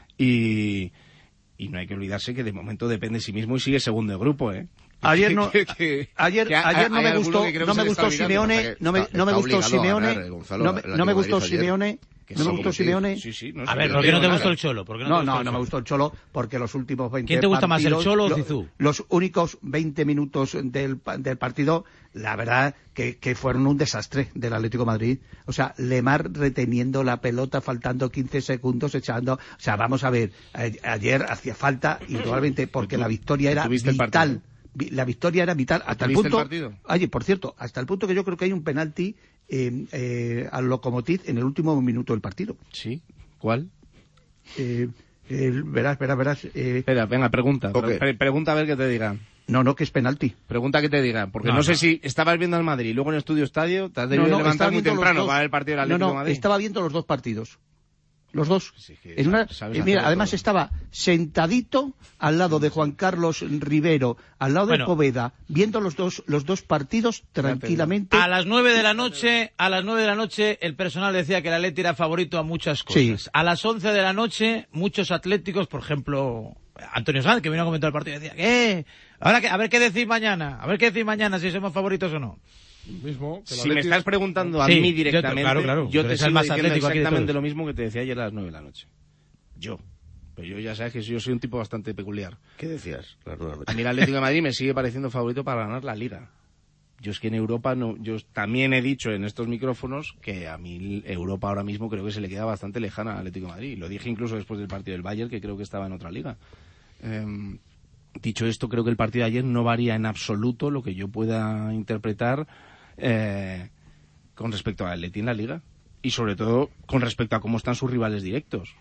y... Y no hay que olvidarse que de momento depende de sí mismo y sigue segundo de grupo, ¿eh? Ayer no, que, que, ayer, que ayer no me gustó, no me gustó Simeone, no me, no me gustó Simeone, no me, no me gustó Simeone, no me gustó Simeone. Sí, sí, no, a ver, ¿por qué no te gustó el Cholo? ¿Por qué no, no, no me gustó el Cholo porque los últimos veinte ¿Quién te gusta partidos, más, el Cholo o Zizou? Los únicos veinte minutos del, del partido, la verdad que, que fueron un desastre del Atlético de Madrid. O sea, Lemar reteniendo la pelota, faltando quince segundos, echando... O sea, vamos a ver, ayer hacía falta, indudablemente, porque la victoria era vital. La victoria era vital hasta el punto... El oye, por cierto, hasta el punto que yo creo que hay un penalti eh, eh, al Lokomotiv en el último minuto del partido. ¿Sí? ¿Cuál? Eh, eh, verás, verás, verás... Eh... Espera, venga, pregunta. Okay. Pre pregunta a ver qué te digan. No, no, que es penalti. Pregunta que te digan, porque no, no no sé no. si estabas viendo al Madrid, luego en el Estudio Estadio, te has debido no, no, levantar muy temprano para ver el partido del Atlético no, no, de Madrid. estaba viendo los dos partidos. Los dos. Sí, que en una, eh, mira, además todo. estaba sentadito al lado de Juan Carlos Rivero, al lado bueno, de Poveda, viendo los dos los dos partidos tranquilamente. A las nueve de la noche, a las nueve de la noche el personal decía que el Atleti era favorito a muchas cosas. Sí. A las once de la noche muchos atléticos, por ejemplo, Antonio Sanz, que vino a comentar el partido, decía, ¿qué? Ahora que, a ver qué decís mañana, a ver qué decís mañana si somos favoritos o no. Mismo, si Atleti... me estás preguntando a sí, mí directamente, yo, claro, claro, yo te sigo más diciendo exactamente de lo mismo que te decía ayer a las nueve de la noche. Yo. Pero yo ya sabes que yo soy un tipo bastante peculiar. ¿Qué decías? A las nueve de la noche. A mí el Atlético de Madrid me sigue pareciendo favorito para ganar la Liga. Yo es que en Europa no, yo también he dicho en estos micrófonos que a mí Europa ahora mismo creo que se le queda bastante lejana al Atlético de Madrid. Lo dije incluso después del partido del Bayern, que creo que estaba en otra liga. Eh, dicho esto, creo que el partido de ayer no varía en absoluto lo que yo pueda interpretar eh, con respecto al Atleti en la liga. Y sobre todo con respecto a cómo están sus rivales directos.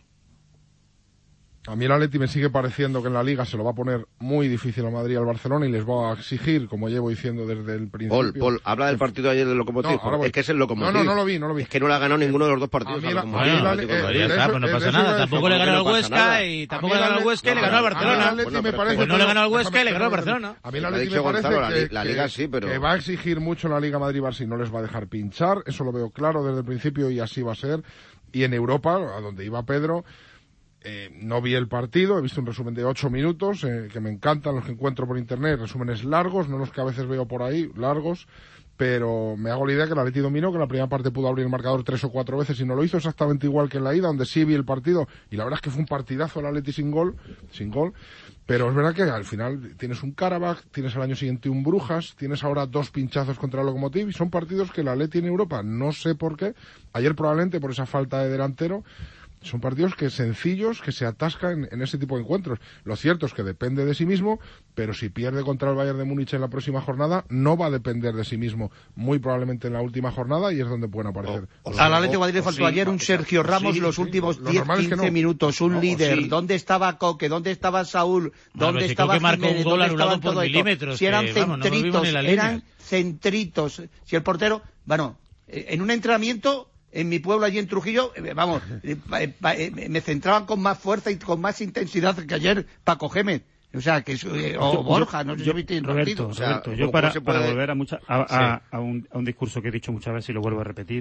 A mí el Atleti me sigue pareciendo que en la Liga se lo va a poner muy difícil a Madrid y al Barcelona y les va a exigir, como llevo diciendo desde el principio. Paul, Paul, habla del partido de ayer del Lokomotiv. No, es que es el Lokomotiv. No, no, no lo vi, no lo vi. Es que no le ha ganado ninguno de los dos partidos. A mí la, el, eh, pues no pasa nada. Tampoco le ganó al Huesca y tampoco le ganó al Huesca y le ganó al Barcelona. Pues no le ganó al Huesca y le ganó al Barcelona. A mí el Atleti me parece la Liga sí, pero que va a exigir mucho la Liga Madrid-Barça y no les va a dejar pinchar. Eso lo veo claro desde el principio y así va a ser. Y en Europa, a donde iba Pedro, Eh, no vi el partido, he visto un resumen de ocho minutos, eh, que me encantan los que encuentro por internet, resúmenes largos, no los que a veces veo por ahí, largos, pero me hago la idea que el Atleti dominó, que en la primera parte pudo abrir el marcador tres o cuatro veces y no lo hizo exactamente igual que en la ida, donde sí vi el partido, y la verdad es que fue un partidazo el Atleti sin gol, sin gol, pero es verdad que al final tienes un Karabakh, tienes al año siguiente un Brujas, tienes ahora dos pinchazos contra el Lokomotiv, y son partidos que el Atleti en Europa, no sé por qué, ayer probablemente por esa falta de delantero, son partidos que sencillos, que se atascan en, en ese tipo de encuentros. Lo cierto es que depende de sí mismo, pero si pierde contra el Bayern de Múnich en la próxima jornada, no va a depender de sí mismo, muy probablemente en la última jornada, y es donde pueden aparecer. O, o Al Atlético de Madrid le faltó sí, ayer un Sergio Ramos sí, los sí, últimos diez a quince no. minutos, un no, líder. Sí. ¿Dónde estaba Coque? ¿Dónde estaba Saúl? ¿Dónde no, si estaba Coque Jiménez? ¿Dónde estaban todo esto? Si eran que, centritos, vamos, no eran centritos. Si el portero, bueno, en un entrenamiento en mi pueblo, allí en Trujillo, eh, vamos, eh, eh, me centraban con más fuerza y con más intensidad que ayer Paco Gémez. O sea, que eh, o yo, Borja, no sé yo, si viste Roberto, o sea, Roberto, yo para, puede... para volver a, mucha, a, sí. a, a, un, a un discurso que he dicho muchas veces y lo vuelvo a repetir.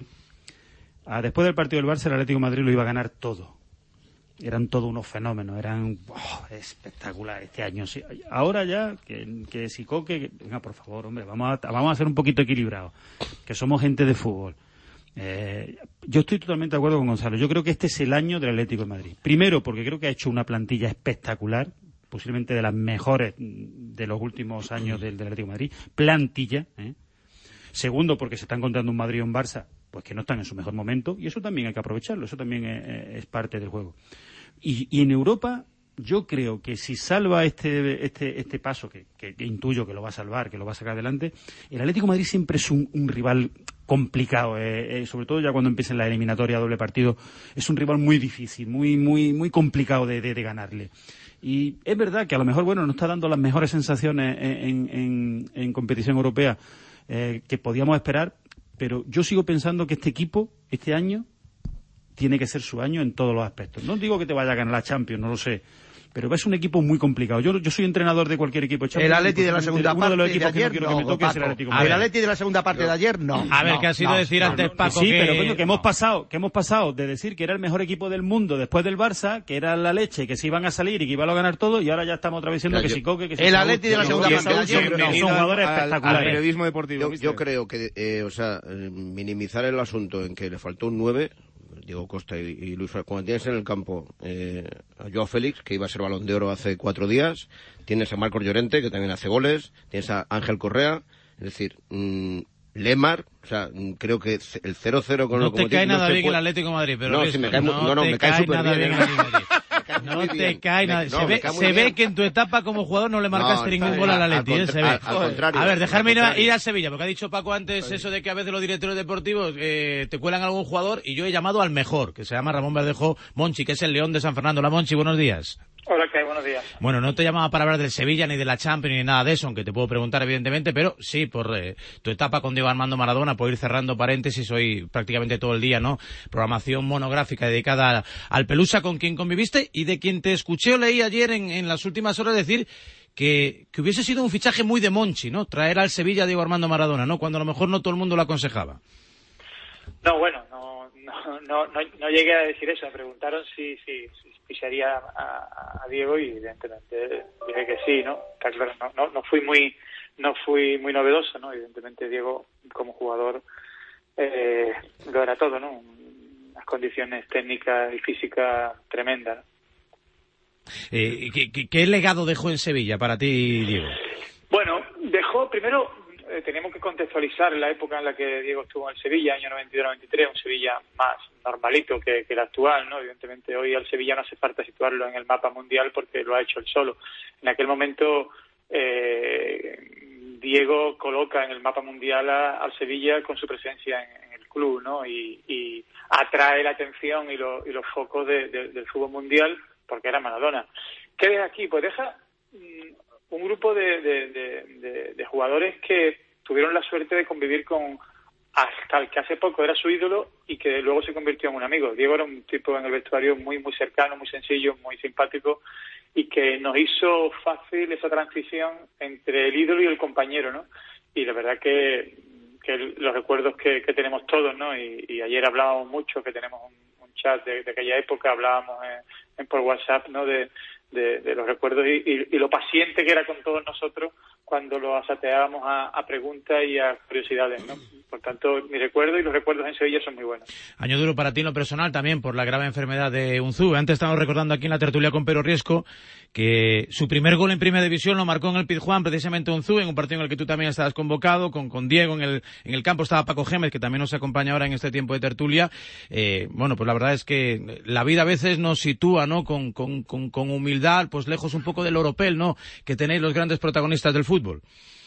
A, después del partido del Barça, el Atlético de Madrid lo iba a ganar todo. Eran todos unos fenómenos, eran oh, espectacular este año. Sí, ahora ya, que, que si Coque, que, venga, por favor, hombre, vamos a, vamos a ser un poquito equilibrados, que somos gente de fútbol. Eh, yo estoy totalmente de acuerdo con Gonzalo. Yo creo que este es el año del Atlético de Madrid. Primero, porque creo que ha hecho una plantilla espectacular, posiblemente de las mejores de los últimos años del, del Atlético de Madrid. Plantilla. ¿eh? Segundo, porque se está encontrando un Madrid y un Barça pues que no están en su mejor momento, y eso también hay que aprovecharlo, eso también es, es parte del juego. Y, y en Europa, yo creo que si salva este este este paso, que, que, que intuyo que lo va a salvar, que lo va a sacar adelante, el Atlético de Madrid siempre es un, un rival complicado, eh, eh, sobre todo ya cuando empieza la eliminatoria a doble partido, es un rival muy difícil, muy muy muy complicado de, de, de ganarle. Y es verdad que a lo mejor, bueno, no está dando las mejores sensaciones en, en, en competición europea eh, que podíamos esperar, pero yo sigo pensando que este equipo, este año, tiene que ser su año en todos los aspectos. No digo que te vaya a ganar la Champions, no lo sé, pero es un equipo muy complicado. Yo, yo soy entrenador de cualquier equipo de Champions. El Atleti de la segunda parte de, los equipos de ayer que no, no, que me toque es el Atlético Madrid. El Atleti de la segunda parte de ayer no. A ver, no, ¿qué ha sido no, decir no, antes no, Paco? Sí, que... pero coño, que hemos pasado, que hemos pasado de decir que era el mejor equipo del mundo después del Barça, que era la leche, que se iban a salir y que iban a ganar todo, y ahora ya estamos otra vez diciendo que si Coque, que si el Atleti de la segunda parte de ayer no, son jugadores espectaculares. Al periodismo deportivo. Yo, yo creo que, eh, o sea, minimizar el asunto en que le faltó un nueve, Diego Costa y, y Luis Suárez, cuando tienes en el campo eh, a Joao Félix, que iba a ser Balón de Oro hace cuatro días, tienes a Marcos Llorente, que también hace goles, tienes a Ángel Correa, es decir, mmm, Lemar, o sea, creo que el cero cero con no el te cae nada bien el Atlético de Madrid, pero no, eso, si me cae, no, no, no, te me cae, cae súper nada bien. bien el Madrid. No te cae nada. Me, se no, ve, se ve que en tu etapa como jugador no le marcaste no, ningún gol al Atleti, ¿eh? Se ve. Al, al contrario. A ver, dejarme ir a, ir a Sevilla, porque ha dicho Paco antes eso de que a veces los directores deportivos eh, te cuelan a algún jugador, y yo he llamado al mejor, que se llama Ramón Verdejo Monchi, que es el León de San Fernando. Hola, Monchi, buenos días. Hola, ¿qué hay? Buenos días. Bueno, no te llamaba para hablar del Sevilla, ni de la Champions, ni nada de eso, aunque te puedo preguntar evidentemente, pero sí, por eh, tu etapa con Diego Armando Maradona, por ir cerrando paréntesis, hoy prácticamente todo el día, ¿no? Programación monográfica dedicada al Pelusa, con quien conviviste, y de quien te escuché o leí ayer en, en las últimas horas decir que, que hubiese sido un fichaje muy de Monchi, ¿no? Traer al Sevilla a Diego Armando Maradona, ¿no? Cuando a lo mejor no todo el mundo lo aconsejaba. No, bueno, no, no, no, no, no llegué a decir eso. Me preguntaron si, si, si ficharía a, a Diego, y evidentemente dije que sí, ¿no? Está claro, no, no, no fui muy, no fui muy novedoso, ¿no? Evidentemente Diego como jugador eh, lo era todo, ¿no? Unas condiciones técnicas y físicas tremendas, ¿no? Eh, ¿qué, qué, ¿Qué legado dejó en Sevilla para ti, Diego? Bueno, dejó primero eh, teníamos que contextualizar la época en la que Diego estuvo en el Sevilla, año noventa y dos noventa y tres, un Sevilla más normalito que, que el actual, ¿no? Evidentemente hoy al Sevilla no hace falta situarlo en el mapa mundial porque lo ha hecho él solo. En aquel momento eh, Diego coloca en el mapa mundial a, al Sevilla con su presencia en, en el club, ¿no? Y, y atrae la atención y, lo, y los focos de, de, del fútbol mundial porque era Maradona. ¿Qué deja aquí? Pues deja mm, un grupo de, de, de, de, de jugadores que tuvieron la suerte de convivir con hasta el que hace poco era su ídolo y que luego se convirtió en un amigo. Diego era un tipo en el vestuario muy muy cercano, muy sencillo, muy simpático y que nos hizo fácil esa transición entre el ídolo y el compañero, ¿no? Y la verdad que, que los recuerdos que, que tenemos todos, ¿no? Y, y ayer hablábamos mucho, que tenemos un, un chat de, de aquella época, hablábamos en, en por WhatsApp, ¿no? De, de, de los recuerdos y, y, y lo paciente que era con todos nosotros cuando lo asateábamos a, a preguntas y a curiosidades, ¿no? Por tanto, mi recuerdo y los recuerdos en Sevilla son muy buenos. Año duro para ti en lo personal también por la grave enfermedad de Unzú. Antes estamos recordando aquí en la tertulia con Pedro Riesco que su primer gol en Primera División lo marcó en el Pizjuán precisamente Unzú, en un partido en el que tú también estabas convocado, con, con Diego en el, en el campo estaba Paco Gémez, que también nos acompaña ahora en este tiempo de tertulia. Eh, bueno, pues la verdad es que la vida a veces nos sitúa, ¿no? Con, con, con, con humildad, pues lejos un poco del oropel, ¿no? Que tenéis los grandes protagonistas del fútbol.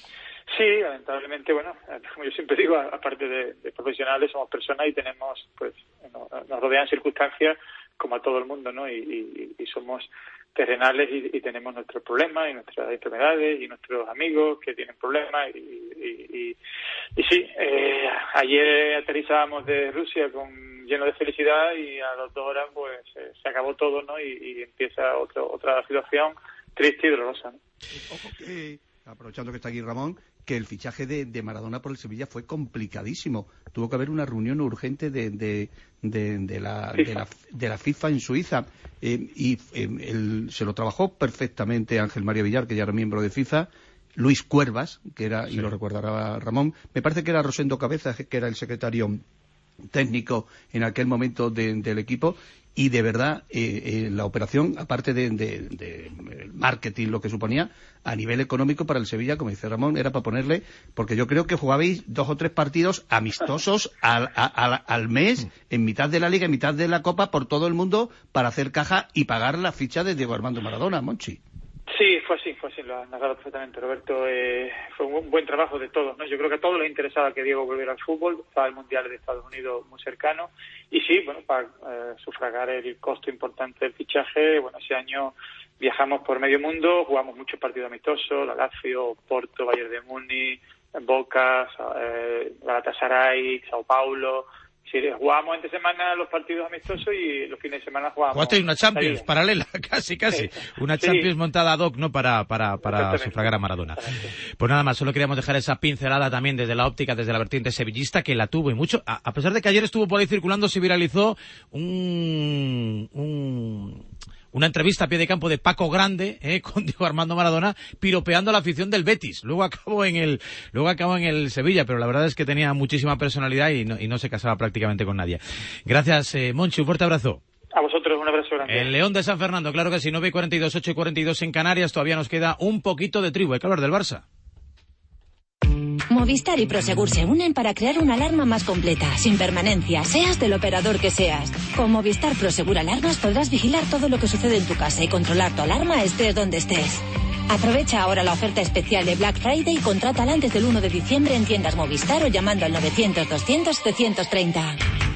Sí, lamentablemente, bueno, como yo siempre digo, aparte de, de profesionales, somos personas y tenemos, pues, nos, nos rodean circunstancias como a todo el mundo, ¿no? Y, y, y somos terrenales y, y tenemos nuestros problemas y nuestras enfermedades y nuestros amigos que tienen problemas y, y, y, y sí, eh, ayer aterrizábamos de Rusia con lleno de felicidad y a las dos horas, pues, eh, se acabó todo, ¿no? Y, y empieza otro, otra situación triste y dolorosa, ¿no? Ojo que, aprovechando que está aquí Ramón, que el fichaje de, de Maradona por el Sevilla fue complicadísimo. Tuvo que haber una reunión urgente de, de, de, de, la, de, la, de la FIFA en Suiza eh, y eh, el, se lo trabajó perfectamente Ángel María Villar, que ya era miembro de FIFA, Luis Cuervas, que era, sí, y lo recordará Ramón, me parece que era Rosendo Cabezas, que era el secretario técnico en aquel momento de, del equipo, y de verdad eh, eh, la operación, aparte de, de, de marketing, lo que suponía a nivel económico para el Sevilla, como dice Ramón, era para ponerle, porque yo creo que jugabais dos o tres partidos amistosos al, al, al mes, en mitad de la Liga, en mitad de la Copa, por todo el mundo, para hacer caja y pagar la ficha de Diego Armando Maradona, Monchi. Sí, fue así, fue así, lo has narrado perfectamente, Roberto. Eh, fue un buen trabajo de todos, ¿no? Yo creo que a todos les interesaba que Diego volviera al fútbol, estaba el Mundial de Estados Unidos muy cercano, y sí, bueno, para eh, sufragar el costo importante del fichaje, bueno, ese año viajamos por medio mundo, jugamos muchos partidos amistosos, la Lazio, Porto, Bayern de Múnich, Boca, eh, Galatasaray, Sao Paulo. Sí, jugábamos entre semana los partidos amistosos y los fines de semana jugábamos. Jugaste una Champions paralela, casi, casi. Sí. Una Champions sí. montada ad hoc, ¿no? Para, para, para sufragar a Maradona. Pues nada más, solo queríamos dejar esa pincelada también desde la óptica, desde la vertiente sevillista, que la tuvo y mucho. A, a pesar de que ayer estuvo por ahí circulando, se viralizó un, un, una entrevista a pie de campo de Paco Grande, eh, con Diego Armando Maradona, piropeando a la afición del Betis. Luego acabó en el, luego acabó en el Sevilla, pero la verdad es que tenía muchísima personalidad y no, y no se casaba prácticamente con nadie. Gracias, eh, Monchi, un fuerte abrazo. A vosotros, un abrazo grande. El León de San Fernando, claro que sí, nueve y cuarenta y dos, ocho y cuarenta y dos en Canarias, todavía nos queda un poquito de tribu. Hay que hablar del Barça. Movistar y Prosegur se unen para crear una alarma más completa, sin permanencia, seas del operador que seas. Con Movistar Prosegur Alarmas podrás vigilar todo lo que sucede en tu casa y controlar tu alarma estés donde estés. Aprovecha ahora la oferta especial de Black Friday y contrátala antes del uno de diciembre en tiendas Movistar o llamando al novecientos, doscientos, setecientos treinta.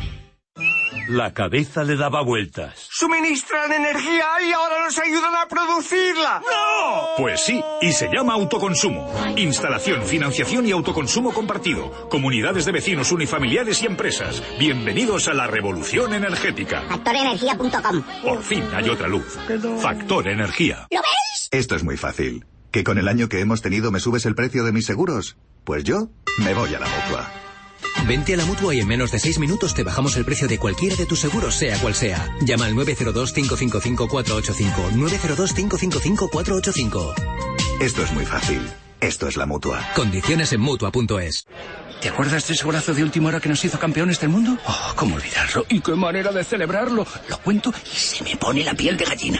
La cabeza le daba vueltas. Suministran energía y ahora nos ayudan a producirla. ¡No! Pues sí, y se llama autoconsumo. Instalación, financiación y autoconsumo compartido. Comunidades de vecinos, unifamiliares y empresas. Bienvenidos a la revolución energética. factor energía punto com. Por fin hay otra luz. Factor Energía. ¿Lo ves? Esto es muy fácil. ¿Que con el año que hemos tenido me subes el precio de mis seguros? Pues yo me voy a la Mutua. Vente a la Mutua y en menos de seis minutos te bajamos el precio de cualquiera de tus seguros, sea cual sea. Llama al nueve cero dos, cinco cinco cinco, cuatro ocho cinco. nueve cero dos, cinco cinco cinco, cuatro ocho cinco. Esto es muy fácil. Esto es la Mutua. Condiciones en Mutua punto es. ¿Te acuerdas de ese golazo de última hora que nos hizo campeones del mundo? Oh, cómo olvidarlo. Y qué manera de celebrarlo. Lo cuento y se me pone la piel de gallina.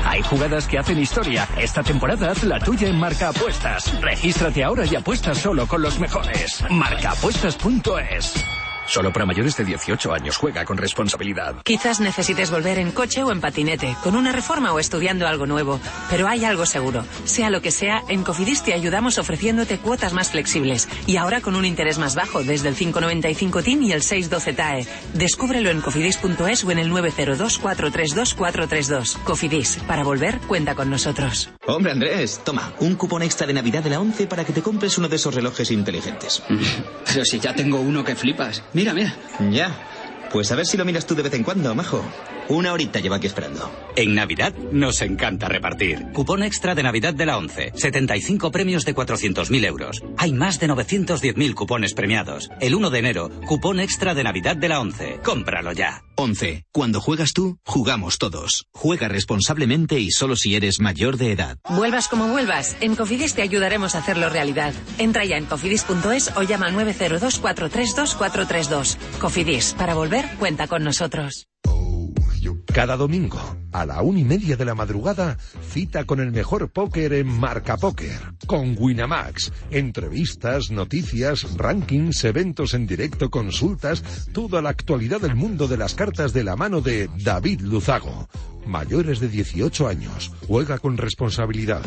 Hay jugadas que hacen historia. Esta temporada haz la tuya en Marca Apuestas. Regístrate ahora y apuesta solo con los mejores. marca apuestas punto es. Solo para mayores de dieciocho años. Juega con responsabilidad. Quizás necesites volver en coche o en patinete, con una reforma o estudiando algo nuevo. Pero hay algo seguro. Sea lo que sea, en Cofidis te ayudamos ofreciéndote cuotas más flexibles. Y ahora con un interés más bajo, desde el cinco noventa y cinco T I N y el seis doce T A E. Descúbrelo en cofidis punto es o en el nueve cero dos, cuatro tres dos, cuatro tres dos. Cofidis. Para volver, cuenta con nosotros. Hombre, Andrés, toma, un cupón extra de Navidad de la ONCE para que te compres uno de esos relojes inteligentes. Pero si ya tengo uno que flipas. Mira, mira. Ya. Pues a ver si lo miras tú de vez en cuando, majo. Una horita lleva aquí esperando. En Navidad nos encanta repartir. Cupón extra de Navidad de la ONCE. setenta y cinco premios de cuatrocientos mil euros. Hay más de novecientos diez mil cupones premiados. El uno de enero, cupón extra de Navidad de la ONCE. Cómpralo ya. ONCE. Cuando juegas tú, jugamos todos. Juega responsablemente y solo si eres mayor de edad. Vuelvas como vuelvas, en Cofidis te ayudaremos a hacerlo realidad. Entra ya en cofidis punto es o llama al nueve cero dos, cuatro tres dos, cuatro tres dos. Cofidis. Para volver, cuenta con nosotros. Cada domingo, a la una y media de la madrugada, cita con el mejor póker en Marca Póker, con Winamax. Entrevistas, noticias, rankings, eventos en directo, consultas, toda la actualidad del mundo de las cartas de la mano de David Luzago. Mayores de dieciocho años, juega con responsabilidad.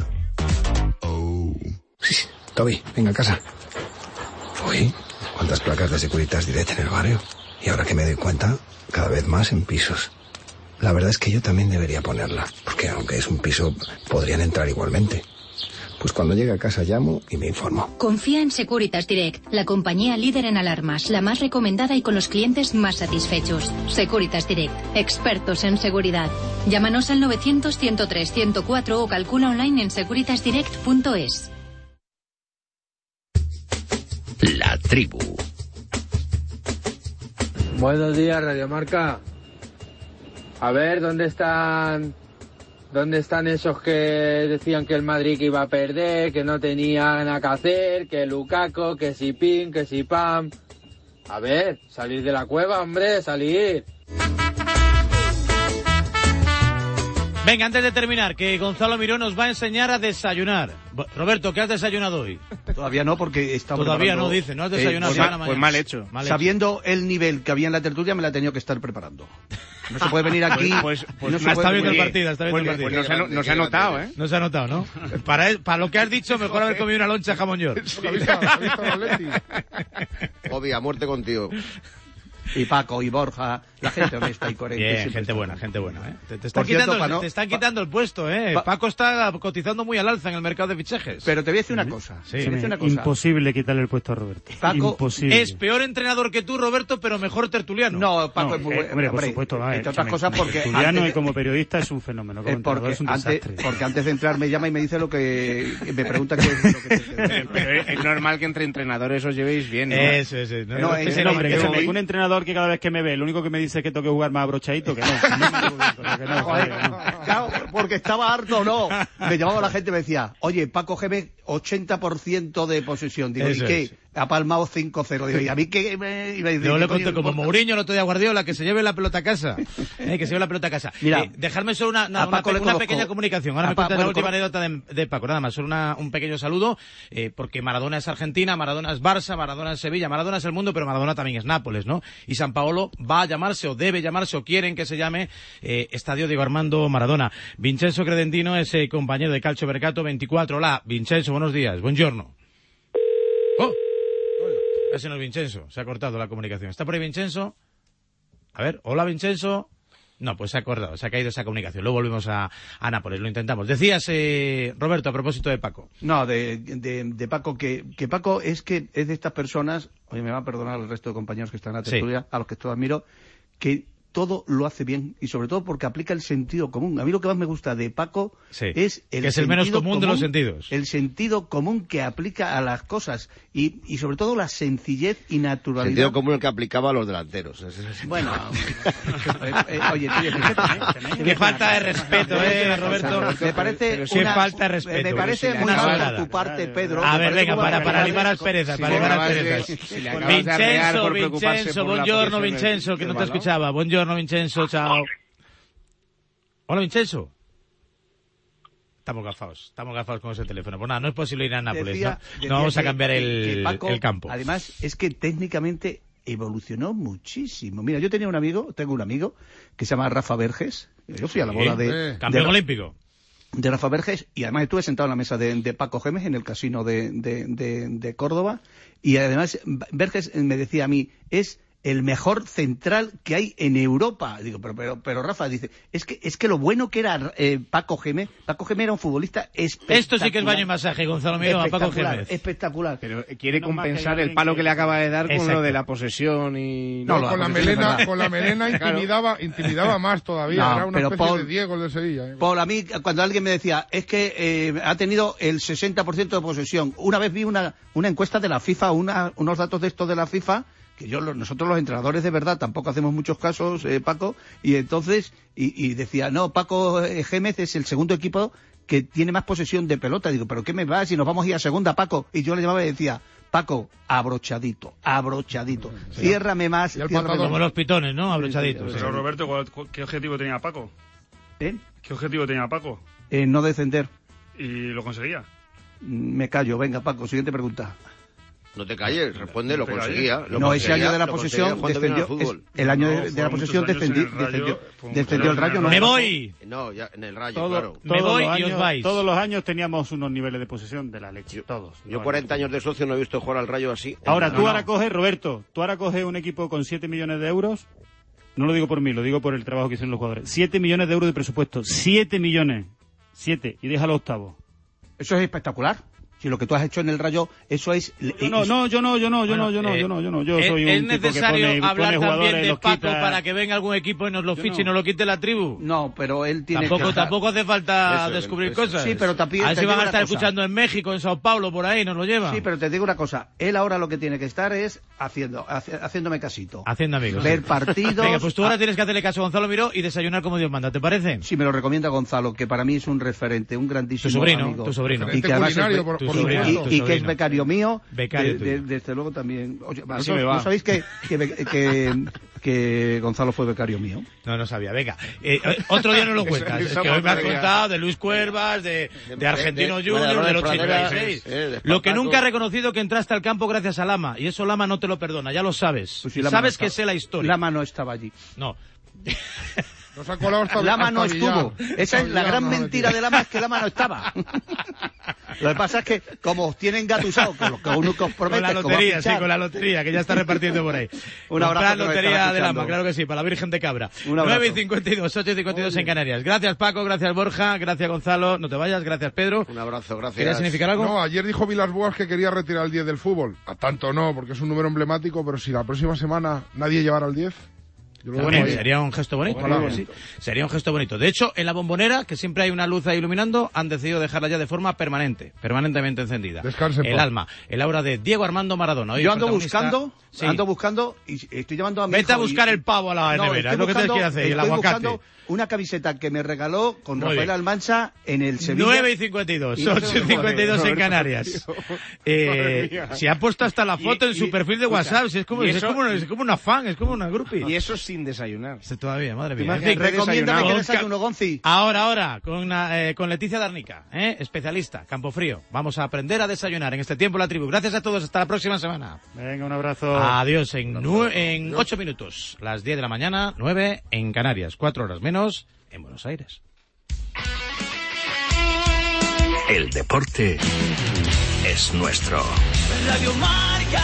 Toby, venga a casa. Uy, cuántas placas de Securitas Direct en el barrio. Y ahora que me doy cuenta, cada vez más en pisos. La verdad es que yo también debería ponerla, porque aunque es un piso, podrían entrar igualmente. Pues cuando llegue a casa llamo y me informo. Confía en Securitas Direct, la compañía líder en alarmas, la más recomendada y con los clientes más satisfechos. Securitas Direct, expertos en seguridad. Llámanos al novecientos, ciento tres, ciento cuatro o calcula online en securitas direct punto es. La tribu. Buenos días, Radio Marca. A ver, ¿dónde están dónde están esos que decían que el Madrid que iba a perder, que no tenía nada que hacer, que Lukaku, que si Pin, que si Pam? A ver, salir de la cueva, hombre, salir. Venga, antes de terminar, que Gonzalo Miró nos va a enseñar a desayunar. Roberto, ¿qué has desayunado hoy? Todavía no, porque estaba Todavía preparando, no, dice, no has desayunado eh, pues, mal, mal, pues mal hecho. Mal Sabiendo hecho. el nivel que había en la tertulia, me la he tenido que estar preparando. No se puede venir aquí. Pues, pues, pues no está viendo el partido, está viendo pues, el partido. Pues no, se, no se ha notado, ¿eh? No se ha notado, ¿no? Para, para lo que has dicho, mejor haber comido una loncha de jamón york. Sí. Obvio, a muerte contigo. Y Paco y Borja, la gente honesta y coherente. Bien, gente buena, gente buena, ¿eh? Te, te, están, cierto, quitando, Pano, te están quitando el puesto, ¿eh? Pa Paco está cotizando muy al alza en el mercado de fichajes. Pero te voy a decir una cosa. Sí. Te voy a decir una cosa. Imposible quitarle el puesto a Roberto. Paco Imposible. Es peor entrenador que tú, Roberto, pero mejor tertuliano. No, Paco no, es muy eh, bueno. Hombre, por supuesto. Va, entre otras cosas porque... Tertuliano antes, y como periodista es un fenómeno. Como porque, es un antes, desastre. porque antes de entrar me llama y me dice lo que... Me pregunta qué es lo que... Te, pero es normal que entre entrenadores os llevéis bien, ¿no? Eso, eso. No, no, es el hombre, que se me, un entrenador que cada vez que me ve, lo único que me dice es que tengo que jugar más abrochadito, que no. que no, joder, no. Claro, porque estaba harto, no. Me llamaba la gente y me decía, oye, Paco Gémez, ochenta por ciento de posesión. Digo, eso ¿y qué? Es. Ha palmado cinco cero. Digo, ¿y a mí qué me iba a decir? Yo le conté como Mourinho el otro día a Guardiola, que se lleve la pelota a casa. Eh, que se lleve la pelota a casa. Mira, eh, dejarme solo una, una, una, pe una pequeña comunicación. Ahora me cuentas la última anécdota de, de Paco. Nada más, solo una, un pequeño saludo, eh, porque Maradona es Argentina, Maradona es Barça, Maradona es Sevilla, Maradona es el mundo, pero Maradona también es Nápoles, ¿no? Y San Paolo va a llamarse, o debe llamarse, o quieren que se llame, eh, Estadio Diego Armando Maradona. Vincenzo Credentino es eh, compañero de Calcio Mercato veinticuatro. Hola, Vincenzo, buenos días. Buongiorno. Oh. Ese no es Vincenzo, se ha cortado la comunicación. ¿Está por ahí Vincenzo? A ver, hola Vincenzo. No, pues se ha cortado, se ha caído esa comunicación. Luego volvemos a, a Nápoles, lo intentamos. Decías, eh, Roberto, a propósito de Paco. No, de, de, de Paco, que, que Paco es que es de estas personas, oye, me va a perdonar el resto de compañeros que están en la tertulia, sí, a los que todo admiro, que todo lo hace bien y sobre todo porque aplica el sentido común. A mí lo que más me gusta de Paco sí, es el que es el menos común, común de los sentidos. El sentido común que aplica a las cosas y, y sobre todo la sencillez y naturalidad. Sentido común el que aplicaba a los delanteros. Bueno, eh, eh, oye, tío, fíjate, qué falta de respeto, eh, Roberto. Me parece qué una, falta de respeto. Me parece muy mal por tu parte, Pedro. A ver, venga, para, para limar las perezas, para limar las perezas. Vincenzo, Vincenzo, buongiorno, Vincenzo, que no te escuchaba. Buongiorno, Vincenzo, chao. Hola, Vincenzo. Estamos gafados, estamos gafados con ese teléfono. Pues nada, no es posible ir a Nápoles, Decía, ¿no? decía No vamos a que- cambiar el, que Paco, el campo. Además, es que técnicamente evolucionó muchísimo. Mira, yo tenía un amigo, tengo un amigo, que se llama Rafa Verges. Yo fui a la Sí, boda de... eh, campeón de- olímpico. de Rafa Verges, y además estuve sentado en la mesa de, de Paco Gémez en el casino de, de, de, de Córdoba, y además Verges me decía a mí, es el mejor central que hay en Europa. Digo, pero pero, pero Rafa dice, es que es que lo bueno que era eh, Paco Gémez, Paco Gémez era un futbolista espectacular. Esto sí que es baño y masaje, Gonzalo Miró, a Paco Espectacular, Gémez. espectacular. Pero quiere Menos mal que hay compensar el alguien palo que- que le acaba de dar con Exacto. lo de la posesión y... No, lo- con la posesión melena, es con la melena Claro. intimidaba, intimidaba más todavía. No, Era una pero especie Paul- de Diego el de Sevilla. ¿eh? Paul, a mí, cuando alguien me decía, es que eh, ha tenido el sesenta por ciento de posesión. Una vez vi una, una encuesta de la FIFA, una, unos datos de estos de la FIFA, que yo, los- nosotros los entrenadores de verdad tampoco hacemos muchos casos, eh, Paco, y entonces, y, y decía, no, Paco eh, Gémez es el segundo equipo que tiene más posesión de pelota. Digo, ¿pero qué me va si nos vamos a ir a segunda, Paco? Y yo le llamaba y decía, Paco, abrochadito, abrochadito. Ciérrame más, ciérrame Como más. los pitones, ¿no? Abrochaditos. Pero Roberto, ¿cuál- cu- ¿qué objetivo tenía Paco? ¿Eh? ¿Qué objetivo tenía Paco? Eh, no descender. ¿Y lo conseguía? Me callo, venga, Paco, siguiente pregunta. No te calles, responde, lo te calles. conseguía. Lo No, ese conseguía, año de la lo posesión conseguía cuando vino al descendió. fútbol. es- el año No, de, de la fueron posesión muchos años descendió, en el Rayo, descendió, fue un descendió el fenómeno Rayo. en No, ¡Me el voy! No, ya en el Rayo, Todo- claro. Me todos voy los y os años- vais. Todos los años teníamos unos niveles de posesión de la leche, todos. Yo No, cuarenta años de socio no he visto jugar al Rayo así. Ahora, No, tú no. ahora coges, Roberto, tú ahora coges un equipo con siete millones de euros, no lo digo por mí, lo digo por el trabajo que hicieron los jugadores. siete millones de euros de presupuesto, siete millones, siete, y déjalo octavo. Eso es espectacular. Si lo que tú has hecho en el Rayo, eso es... No, no, yo no, yo no, yo no, yo no, eh, yo no, yo no, yo ¿Es, soy un es tipo que necesario pone, hablar pone jugadores, también de los Paco quita. para que venga algún equipo y nos lo Yo fiche y no. nos lo quite la tribu? No, pero él tiene Tampoco, que... tampoco hace falta Eso, descubrir eso. cosas. Sí, pero también A ver te si van digo a una estar cosa. escuchando en México, en Sao Paulo, por ahí, nos lo llevan. Sí, pero te digo una cosa. Él ahora lo que tiene que estar es haciendo, hace- haciéndome casito. Haciendo amigos. Ver sí. partidos... Venga, pues tú ahora Ah, tienes que hacerle caso a Gonzalo Miró y desayunar como Dios manda, ¿te parece? Si me lo recomienda Gonzalo, que para mí es un referente, un grandísimo Tu sobrino, amigo. tu sobrino. Y que además es, culinario, be- por- tu por y- sobrino, y- supuesto. y tu que es sobrino. becario mío. Becario de- tuyo. de- desde luego también. Oye, Así ¿vosotros me va. ¿no sabéis que, que, be- que, que Gonzalo fue becario mío? No, no sabía. Venga, eh, eh, otro día nos lo cuentas. Es que hoy me has contado de Luis Cuervas, de, de Argentino de- de Junior, Maradona del de Pradera, ochenta y seis. eh, de Lo Espartaco. que nunca he reconocido que entraste al campo gracias a Lama. Y eso Lama no te lo perdona, ya lo sabes. Pues si Lama Sabes no que estaba. sé la historia. Lama no estaba allí. No. Nos ha colado hasta Lama no hasta Villar. estuvo. Esa es la Hasta gran Villar nos ha mentira de Lama, es que Lama no estaba. Lo que pasa es que, como os tienen gatusado con lo que uno que os Con promete, la como lotería, fichar, sí, con la lotería, que ya está repartiendo por ahí. Un abrazo Comprar que nos lotería estará de Lama, escuchando. claro que sí, para la Virgen de Cabra. Un abrazo. nueve y cincuenta y dos, ocho y cincuenta y dos en Canarias. Gracias Paco, gracias Borja, gracias Gonzalo, no te vayas, gracias Pedro. Un abrazo, gracias. ¿Querías significar algo? No, ayer dijo Vilas Boas que quería retirar el diez del fútbol. A tanto no, porque es un número emblemático, pero si la próxima semana nadie llevara el diez... Yo lo También dejo ahí. sería un gesto bonito. Ojalá. claro que sí. Sería un gesto bonito. De hecho, en la Bombonera, que siempre hay una luz ahí iluminando, han decidido dejarla ya de forma permanente, permanentemente encendida. Descanse en El paz. alma, el aura de Diego Armando Maradona. Hoy Yo ando protagonista- buscando, Sí. ando buscando y estoy llamando a mi Vete a hijo y- buscar el pavo a la No, nevera, estoy es lo que tienes que ir a hacer, y el estoy aguacate. buscando una camiseta que me regaló con Muy Rafael bien. Almansa en el Sevilla. nueve y cincuenta y dos, Y no sé ocho y dónde cincuenta y dos fue. en Canarias. Eh, se ha puesto hasta la foto Y- en su y- perfil de escucha, WhatsApp. Si es, como, y es, eso- como, es como una fan, es como una groupie. Y eso sin desayunar. Este todavía, madre mía. En Imagínate fin, Recomiéndame Con que Ca- desayuno, Gonzi. Ahora, ahora, con, eh, con Leticia Darnica, ¿eh? especialista, Campofrío. Vamos a aprender a desayunar en este tiempo la tribu. Gracias a todos, hasta la próxima semana. Venga, un abrazo. Adiós en, nue- en ocho minutos, las diez de la mañana, nueve en Canarias, cuatro horas menos en Buenos Aires. El deporte es nuestro. Radio Marca.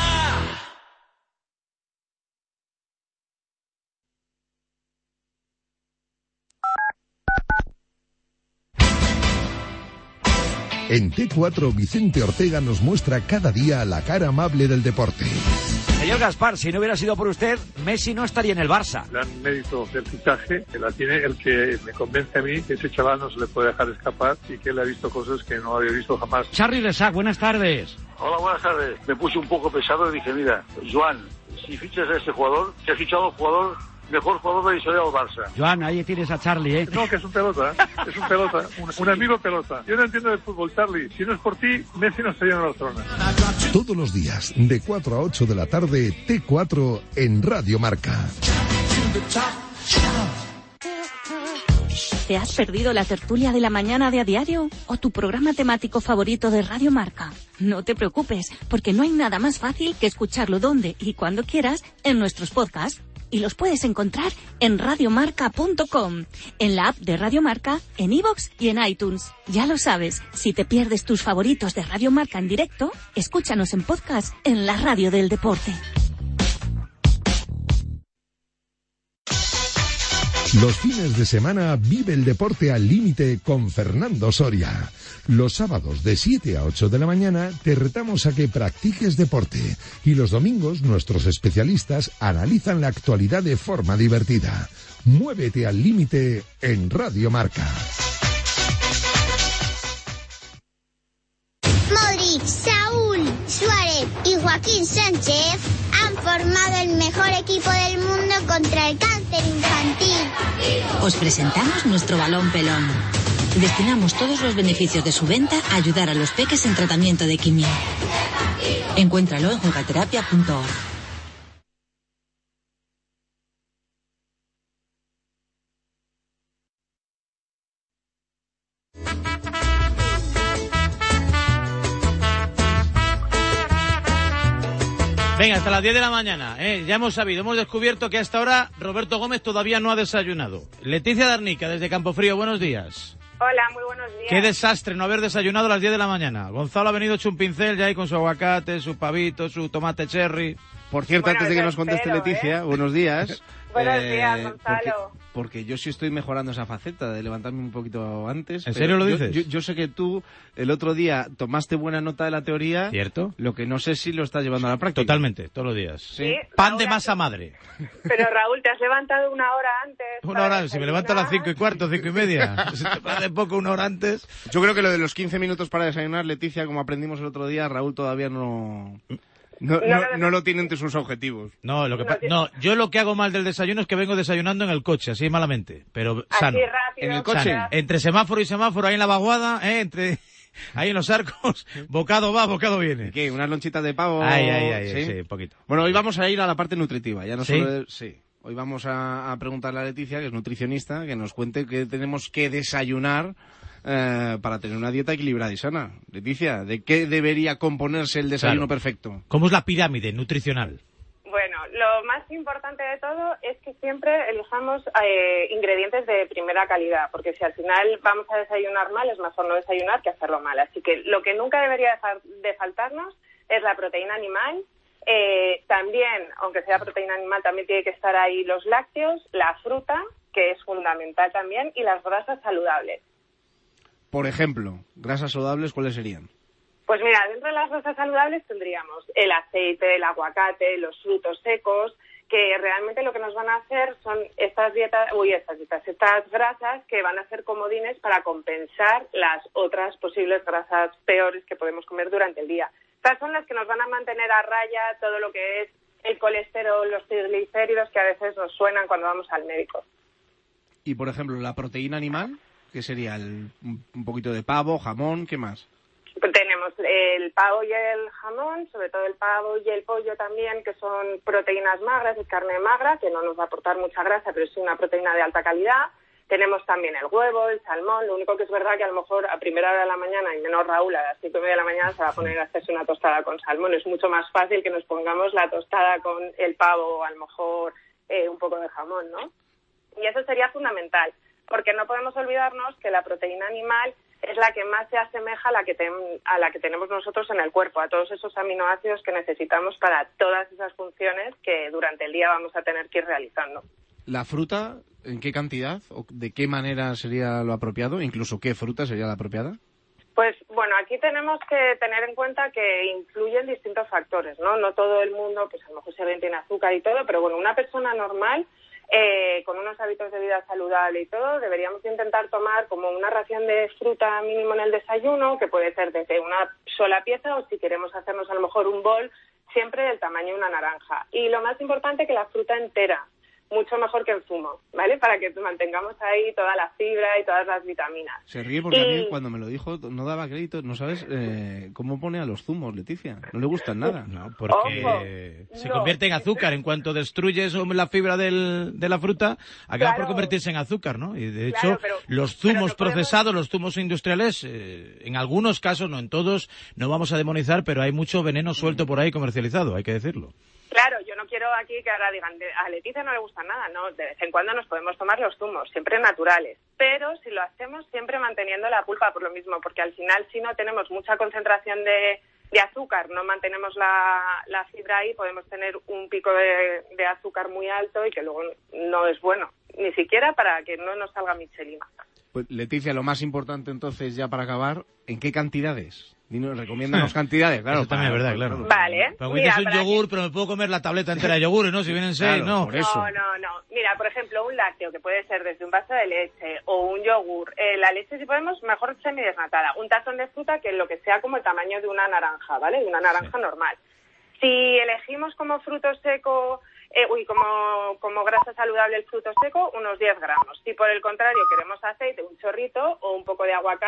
En T cuatro, Vicente Ortega nos muestra cada día la cara amable del deporte. Señor Gaspar, si no hubiera sido por usted, Messi no estaría en el Barça. El gran mérito del fichaje que la tiene el que me convence a mí que ese chaval no se le puede dejar escapar y que él ha visto cosas que no había visto jamás. Charly Resac, buenas tardes. Hola, buenas tardes. Me puse un poco pesado y dije, mira, Joan, si fichas a este jugador, que has fichado al jugador, mejor jugador de la historia del Barça. Joan, ahí tienes a Charly, ¿eh? No, que es un pelota, ¿eh? es un pelota, un, un amigo pelota. Yo no entiendo de fútbol, Charlie. Si no es por ti, Messi no estaría en Barcelona. Todos los días, de cuatro a ocho de la tarde, T cuatro en Radio Marca. ¿Te has perdido la tertulia de la mañana de A Diario o tu programa temático favorito de Radio Marca? No te preocupes, porque no hay nada más fácil que escucharlo donde y cuando quieras en nuestros podcasts. Y los puedes encontrar en radiomarca punto com, en la app de Radio Marca, en iVoox y en iTunes. Ya lo sabes, si te pierdes tus favoritos de Radio Marca en directo, escúchanos en podcast en la radio del deporte. Los fines de semana vive el deporte al límite con Fernando Soria. Los sábados de siete a ocho de la mañana te retamos a que practiques deporte y los domingos nuestros especialistas analizan la actualidad de forma divertida. Muévete al límite en Radio Marca. Modric, Saúl, Suárez y Joaquín Sánchez han formado el mejor equipo del mundo contra el cáncer infantil. Os presentamos nuestro balón pelón. Destinamos todos los beneficios de su venta a ayudar a los peques en tratamiento de quimio. Encuéntralo en jugaterapia punto org. Venga, hasta las diez de la mañana, ¿eh? Ya hemos sabido, hemos descubierto que hasta ahora Roberto Gómez todavía no ha desayunado. Leticia Darnica, desde Campofrío, buenos días. Hola, muy buenos días. Qué desastre no haber desayunado a las diez de la mañana. Gonzalo ha venido hecho un pincel ya ahí con su aguacate, su pavito, su tomate cherry. Por cierto, Bueno, antes de que yo nos conteste espero, Leticia, ¿eh? buenos días. Buenos Eh, días, Gonzalo. Porque, porque yo sí estoy mejorando esa faceta de levantarme un poquito antes. ¿En pero serio lo yo- dices? Yo, yo sé que tú el otro día tomaste buena nota de la teoría. ¿Cierto? Lo que no sé si lo estás llevando a la práctica. Totalmente, todos los días. Sí, Pan de masa madre. Pero Raúl, te has levantado una hora antes. Una para hora, si me levanto a las cinco y cuarto, cinco y media. Si te parece poco una hora antes. Yo creo que lo de los quince minutos para desayunar, Leticia, como aprendimos el otro día, Raúl todavía no... No, No, no, no, no lo tiene entre sus objetivos. No, lo que pa- no, yo lo que hago mal del desayuno es que vengo desayunando en el coche, así malamente, pero sano. Así rápido, ¿En el coche? Sano. Entre semáforo y semáforo, ahí en la vaguada, ¿eh? Entre, ahí en los arcos, bocado va, bocado viene. ¿Qué? ¿Unas lonchitas de pavo? Ay, ay, ay, sí, un poquito. Bueno, hoy vamos a ir a la parte nutritiva. Ya no ¿Sí? solo de- sí. Hoy vamos a, a preguntarle a Leticia, que es nutricionista, que nos cuente qué tenemos que desayunar eh, para tener una dieta equilibrada y sana. Leticia, ¿de qué debería componerse el desayuno Claro. perfecto? ¿Cómo es la pirámide nutricional? Bueno, lo más importante de todo es que siempre elijamos eh, ingredientes de primera calidad, porque si al final vamos a desayunar mal, es mejor no desayunar que hacerlo mal. Así que lo que nunca debería dejar de faltarnos es la proteína animal. Eh, también, aunque sea proteína animal, también tiene que estar ahí los lácteos, la fruta, que es fundamental también, y las grasas saludables. Por ejemplo, grasas saludables, ¿cuáles serían? Pues mira, dentro de las grasas saludables tendríamos el aceite, el aguacate, los frutos secos, que realmente lo que nos van a hacer son estas dietas, uy, estas dietas, estas grasas que van a ser comodines para compensar las otras posibles grasas peores que podemos comer durante el día. Estas son las que nos van a mantener a raya todo lo que es el colesterol, los triglicéridos que a veces nos suenan cuando vamos al médico. Y, por ejemplo, la proteína animal, ¿qué sería? El, un un poquito de pavo, jamón, ¿qué más? Tenemos el pavo y el jamón, sobre todo el pavo y el pollo también, que son proteínas magras y carne magra, que no nos va a aportar mucha grasa, pero sí una proteína de alta calidad. Tenemos también el huevo, el salmón, lo único que es verdad que a lo mejor a primera hora de la mañana, y menos Raúl, a las cinco y media de la mañana se va a poner a hacerse una tostada con salmón. Es mucho más fácil que nos pongamos la tostada con el pavo o a lo mejor eh, un poco de jamón, ¿no? Y eso sería fundamental, porque no podemos olvidarnos que la proteína animal es la que más se asemeja a la que, ten, a la que tenemos nosotros en el cuerpo, a todos esos aminoácidos que necesitamos para todas esas funciones que durante el día vamos a tener que ir realizando. ¿La fruta, en qué cantidad o de qué manera sería lo apropiado? Incluso, ¿qué fruta sería la apropiada? Pues bueno, aquí tenemos que tener en cuenta que influyen distintos factores, ¿no? No todo el mundo, pues a lo mejor si alguien tiene azúcar y todo, pero bueno, una persona normal Eh, con unos hábitos de vida saludable y todo, deberíamos intentar tomar como una ración de fruta mínimo en el desayuno, que puede ser desde una sola pieza o si queremos hacernos a lo mejor un bol, siempre del tamaño de una naranja. Y lo más importante, que la fruta entera, mucho mejor que el zumo, ¿vale? Para que mantengamos ahí toda la fibra y todas las vitaminas. Se ríe porque y... a mí cuando me lo dijo no daba crédito, no sabes eh, cómo pone a los zumos, Leticia, no le gustan nada. No, porque Ojo, se no. convierte en azúcar, en cuanto destruyes la fibra del, de la fruta, acaba claro. por convertirse en azúcar, ¿no? Y de hecho, claro, pero, los zumos procesados, podemos... los zumos industriales, eh, en algunos casos, no en todos, no vamos a demonizar, pero hay mucho veneno suelto por ahí comercializado, hay que decirlo. Claro, yo no quiero aquí que ahora digan, a Leticia no le gusta nada, ¿no? De vez en cuando nos podemos tomar los zumos, siempre naturales, pero si lo hacemos siempre manteniendo la pulpa por lo mismo, porque al final si no tenemos mucha concentración de, de azúcar, no mantenemos la, la fibra ahí, podemos tener un pico de, de azúcar muy alto y que luego no es bueno, ni siquiera para que no nos salga Michelin. Pues Leticia, lo más importante entonces, ya para acabar, ¿en qué cantidades? Dinos, recomiéndanos cantidades, claro. Eso también es verdad, claro. Vale. Pero mira, un yogur, que... pero me puedo comer la tableta entera de yogur, ¿no? Si vienen seis, claro, no. Por eso. No, no, no. Mira, por ejemplo, un lácteo, que puede ser desde un vaso de leche o un yogur. Eh, la leche, si podemos, mejor semidesnatada. Un tazón de fruta que lo que sea como el tamaño de una naranja, ¿vale? De una naranja sí. normal. Si elegimos como fruto seco... Eh, uy, como, como grasa saludable el fruto seco, unos diez gramos. Si por el contrario queremos aceite, un chorrito o un poco de aguacate,